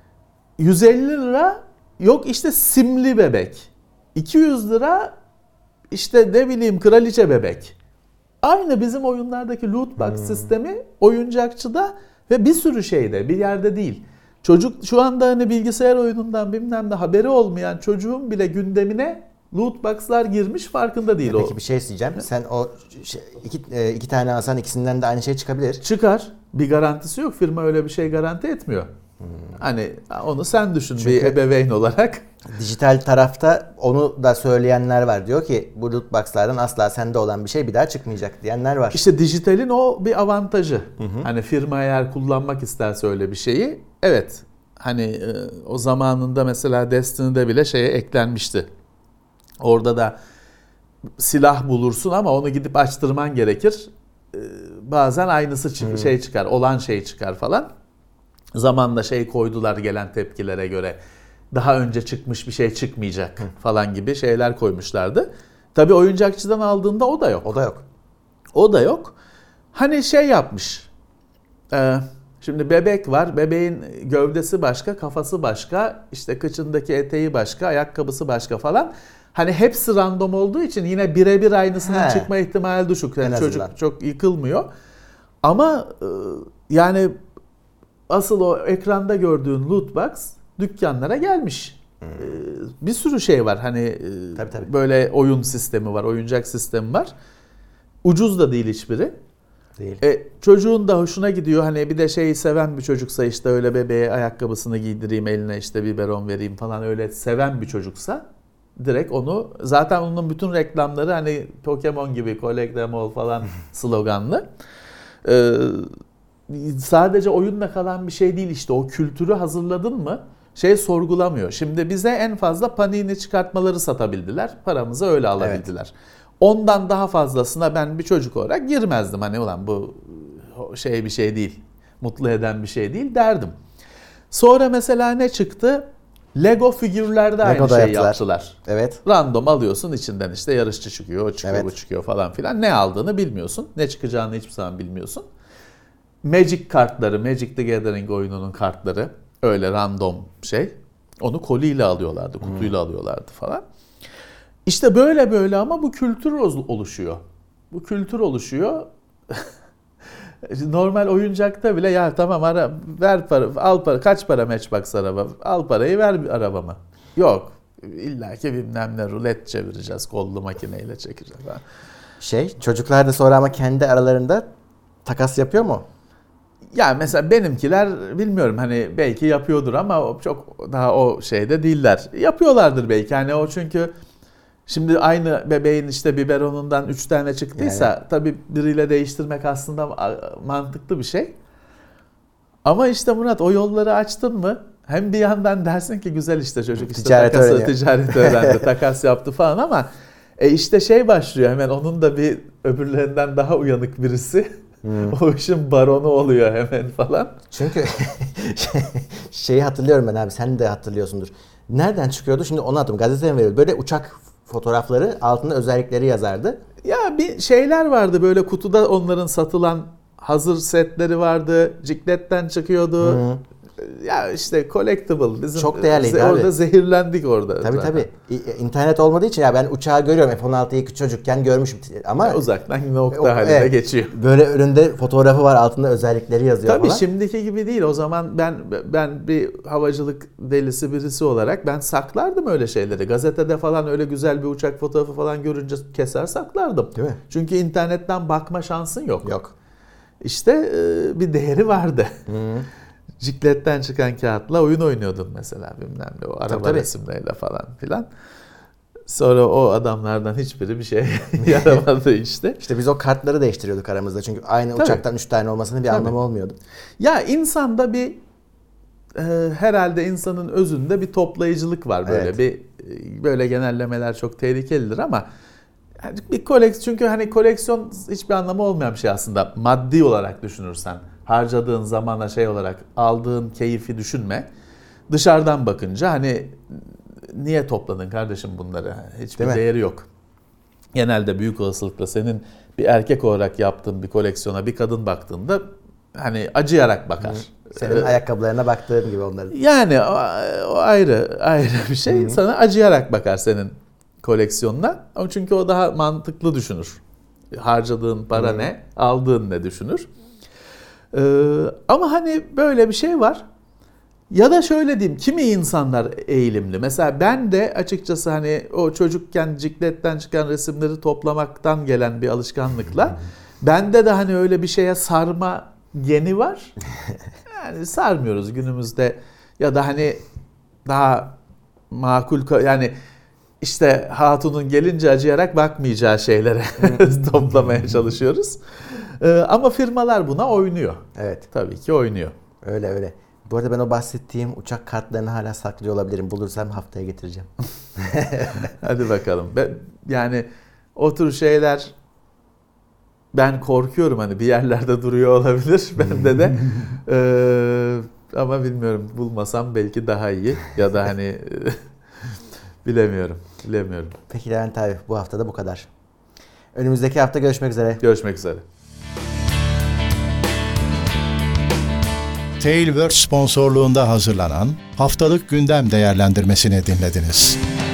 C: yüz elli lira yok işte simli bebek. iki yüz lira işte ne bileyim kraliçe bebek. Aynı bizim oyunlardaki loot box hmm. sistemi oyuncakçıda ve bir sürü şeyde bir yerde değil. Çocuk şu anda hani bilgisayar oyunundan bilmem ne haberi olmayan çocuğun bile gündemine loot box'lar girmiş farkında değil. Peki o.
B: Peki bir şey isteyeceğim. Sen o şey, iki, iki tane alsan ikisinden de aynı şey çıkabilir.
C: Çıkar. Bir garantisi yok. Firma öyle bir şey garanti etmiyor. Hmm. Hani onu sen düşün çünkü bir ebeveyn olarak.
B: Dijital tarafta onu da söyleyenler var. Diyor ki bu loot box'lardan asla sende olan bir şey bir daha çıkmayacak diyenler var.
C: İşte dijitalin o bir avantajı. Hı hı. Hani firma eğer kullanmak isterse öyle bir şeyi evet. Hani o zamanında mesela Destiny'de bile şeye eklenmişti. Orada da silah bulursun ama onu gidip açtırman gerekir. Bazen aynısı çık- hmm. şey çıkar, olan şey çıkar falan. Zamanla şey koydular gelen tepkilere göre. Daha önce çıkmış bir şey çıkmayacak hmm. falan gibi şeyler koymuşlardı. Tabii oyuncakçıdan aldığında o da yok.
B: O da yok.
C: O da yok. Hani şey yapmış. Ee, şimdi bebek var. Bebeğin gövdesi başka, kafası başka. İşte kıçındaki eteği başka, ayakkabısı başka falan. Hani hepsi random olduğu için yine birebir aynısının He. çıkma ihtimali düşük. Yani çocuk çok yıkılmıyor. Ama yani asıl o ekranda gördüğün loot box dükkanlara gelmiş. Hmm. Bir sürü şey var. Hani tabii, tabii. böyle oyun sistemi var, oyuncak sistemi var. Ucuz da değil hiçbiri. Değil. E, çocuğun da hoşuna gidiyor. Hani bir de şeyi seven bir çocuksa işte öyle bebeğe ayakkabısını giydireyim, eline işte biberon vereyim falan öyle seven bir çocuksa direkt onu zaten onun bütün reklamları hani Pokemon gibi collect them all falan sloganlı. Ee, sadece oyunla kalan bir şey değil işte o kültürü hazırladın mı şey sorgulamıyor. Şimdi bize en fazla Panini çıkartmaları satabildiler. Paramızı öyle alabildiler. Evet. Ondan daha fazlasına ben bir çocuk olarak girmezdim. Hani ulan bu şey bir şey değil. Mutlu eden bir şey değil derdim. Sonra mesela ne çıktı? Lego figürlerde aynı
B: Lego'da
C: şeyi
B: yaptılar.
C: yaptılar.
B: Evet.
C: Random alıyorsun içinden işte yarışçı çıkıyor, o çıkıyor,
B: evet.
C: bu çıkıyor falan filan. Ne aldığını bilmiyorsun. Ne çıkacağını hiçbir zaman bilmiyorsun. Magic kartları, Magic the Gathering oyununun kartları Öyle random şey. Onu koliyle alıyorlardı, kutuyla hmm. alıyorlardı falan. İşte böyle böyle ama bu kültür oluşuyor. Bu kültür oluşuyor. Normal oyuncakta bile ya tamam ara ver para, al para, kaç para Matchbox araba, al parayı ver arabama. Yok. İlla ki bilmem ne rulet çevireceğiz, kollu makineyle çekeceğiz falan.
B: Şey, çocuklar da sonra ama kendi aralarında takas yapıyor mu?
C: Ya mesela benimkiler bilmiyorum hani belki yapıyordur ama çok daha o şeyde değiller. Yapıyorlardır belki hani o çünkü şimdi aynı bebeğin işte biberonundan üç tane çıktıysa yani. Tabii biriyle değiştirmek aslında mantıklı bir şey. Ama işte Murat o yolları açtın mı hem bir yandan dersin ki güzel işte çocuk işte
B: ticaret
C: takası,
B: öğreniyor.
C: ticaret öğrendi, takas yaptı falan ama e işte şey başlıyor hemen onun da bir öbürlerinden daha uyanık birisi. Hmm. O işin baronu oluyor hemen falan.
B: Çünkü şeyi hatırlıyorum ben abi sen de hatırlıyorsundur. Nereden çıkıyordu? Şimdi onu hatırlıyorum. Gazeteden veriyordu. Böyle uçak fotoğrafları altında özellikleri yazardı.
C: Ya bir şeyler vardı böyle kutuda onların satılan hazır setleri vardı. Cikletten çıkıyordu. Hmm. Ya işte collectible. Bizim
B: çok değerliydi
C: ze-
B: abi.
C: Orada zehirlendik orada.
B: Tabii zaten. Tabii. İnternet olmadığı için ya ben uçağı görüyorum. F on altıyı çocukken görmüşüm ama
C: ya uzaktan nokta o, haline evet, geçiyor.
B: Böyle önünde fotoğrafı var, altında özellikleri yazıyor
C: Tabii
B: falan.
C: Şimdiki gibi değil. O zaman ben ben bir havacılık delisi birisi olarak ben saklardım öyle şeyleri. Gazetede falan öyle güzel bir uçak fotoğrafı falan görünce keser saklardım. Değil mi? Çünkü internetten bakma şansın yok.
B: Yok.
C: İşte bir değeri vardı. Hı. Cikletten çıkan kağıtla oyun oynuyordun mesela bilmem ne o araba tabii, tabii. resimleriyle falan filan. Sonra o adamlardan hiçbiri bir şey yaramadı işte.
B: İşte biz o kartları değiştiriyorduk aramızda çünkü aynı tabii. uçaktan üç tane olmasının bir tabii. anlamı olmuyordu.
C: Ya insanda bir e, herhalde insanın özünde bir toplayıcılık var böyle evet. bir böyle genellemeler çok tehlikelidir ama yani bir koleksiyon çünkü hani koleksiyon hiçbir anlamı olmayan bir şey aslında maddi olarak düşünürsen. Harcadığın zamana şey olarak aldığın keyfi düşünme. Dışarıdan bakınca hani niye topladın kardeşim bunları? Hiçbir Değil değeri mi? Yok. Genelde büyük olasılıkla senin bir erkek olarak yaptığın bir koleksiyona bir kadın baktığında hani acıyarak bakar.
B: Hı. Senin ee, ayakkabılarına baktığın gibi onların.
C: Yani o, o ayrı ayrı bir şey. Hı. Sana acıyarak bakar senin koleksiyonuna. Çünkü o daha mantıklı düşünür. Harcadığın para Hı. ne, aldığın ne düşünür. Ee, ama hani böyle bir şey var. Ya da şöyle diyeyim, kimi insanlar eğilimli. Mesela ben de açıkçası hani o çocukken cikletten çıkan resimleri toplamaktan gelen bir alışkanlıkla bende de hani öyle bir şeye sarma geni var. Yani sarmıyoruz günümüzde ya da hani daha makul yani işte hatunun gelince acıyarak bakmayacağı şeylere toplamaya çalışıyoruz. Ee, ama firmalar buna oynuyor.
B: Evet.
C: Tabii ki oynuyor.
B: Öyle öyle. Bu arada ben o bahsettiğim uçak kartlarını hala saklıyor olabilirim. Bulursam haftaya getireceğim.
C: Hadi bakalım. Ben, yani o tür şeyler ben korkuyorum hani bir yerlerde duruyor olabilir. Bende de. ee, ama bilmiyorum bulmasam belki daha iyi. Ya da hani bilemiyorum. Bilemiyorum.
B: Peki Levent abi bu hafta da bu kadar. Önümüzdeki hafta görüşmek üzere.
C: Görüşmek üzere.
A: Tailwords sponsorluğunda hazırlanan Haftalık Gündem Değerlendirmesini dinlediniz.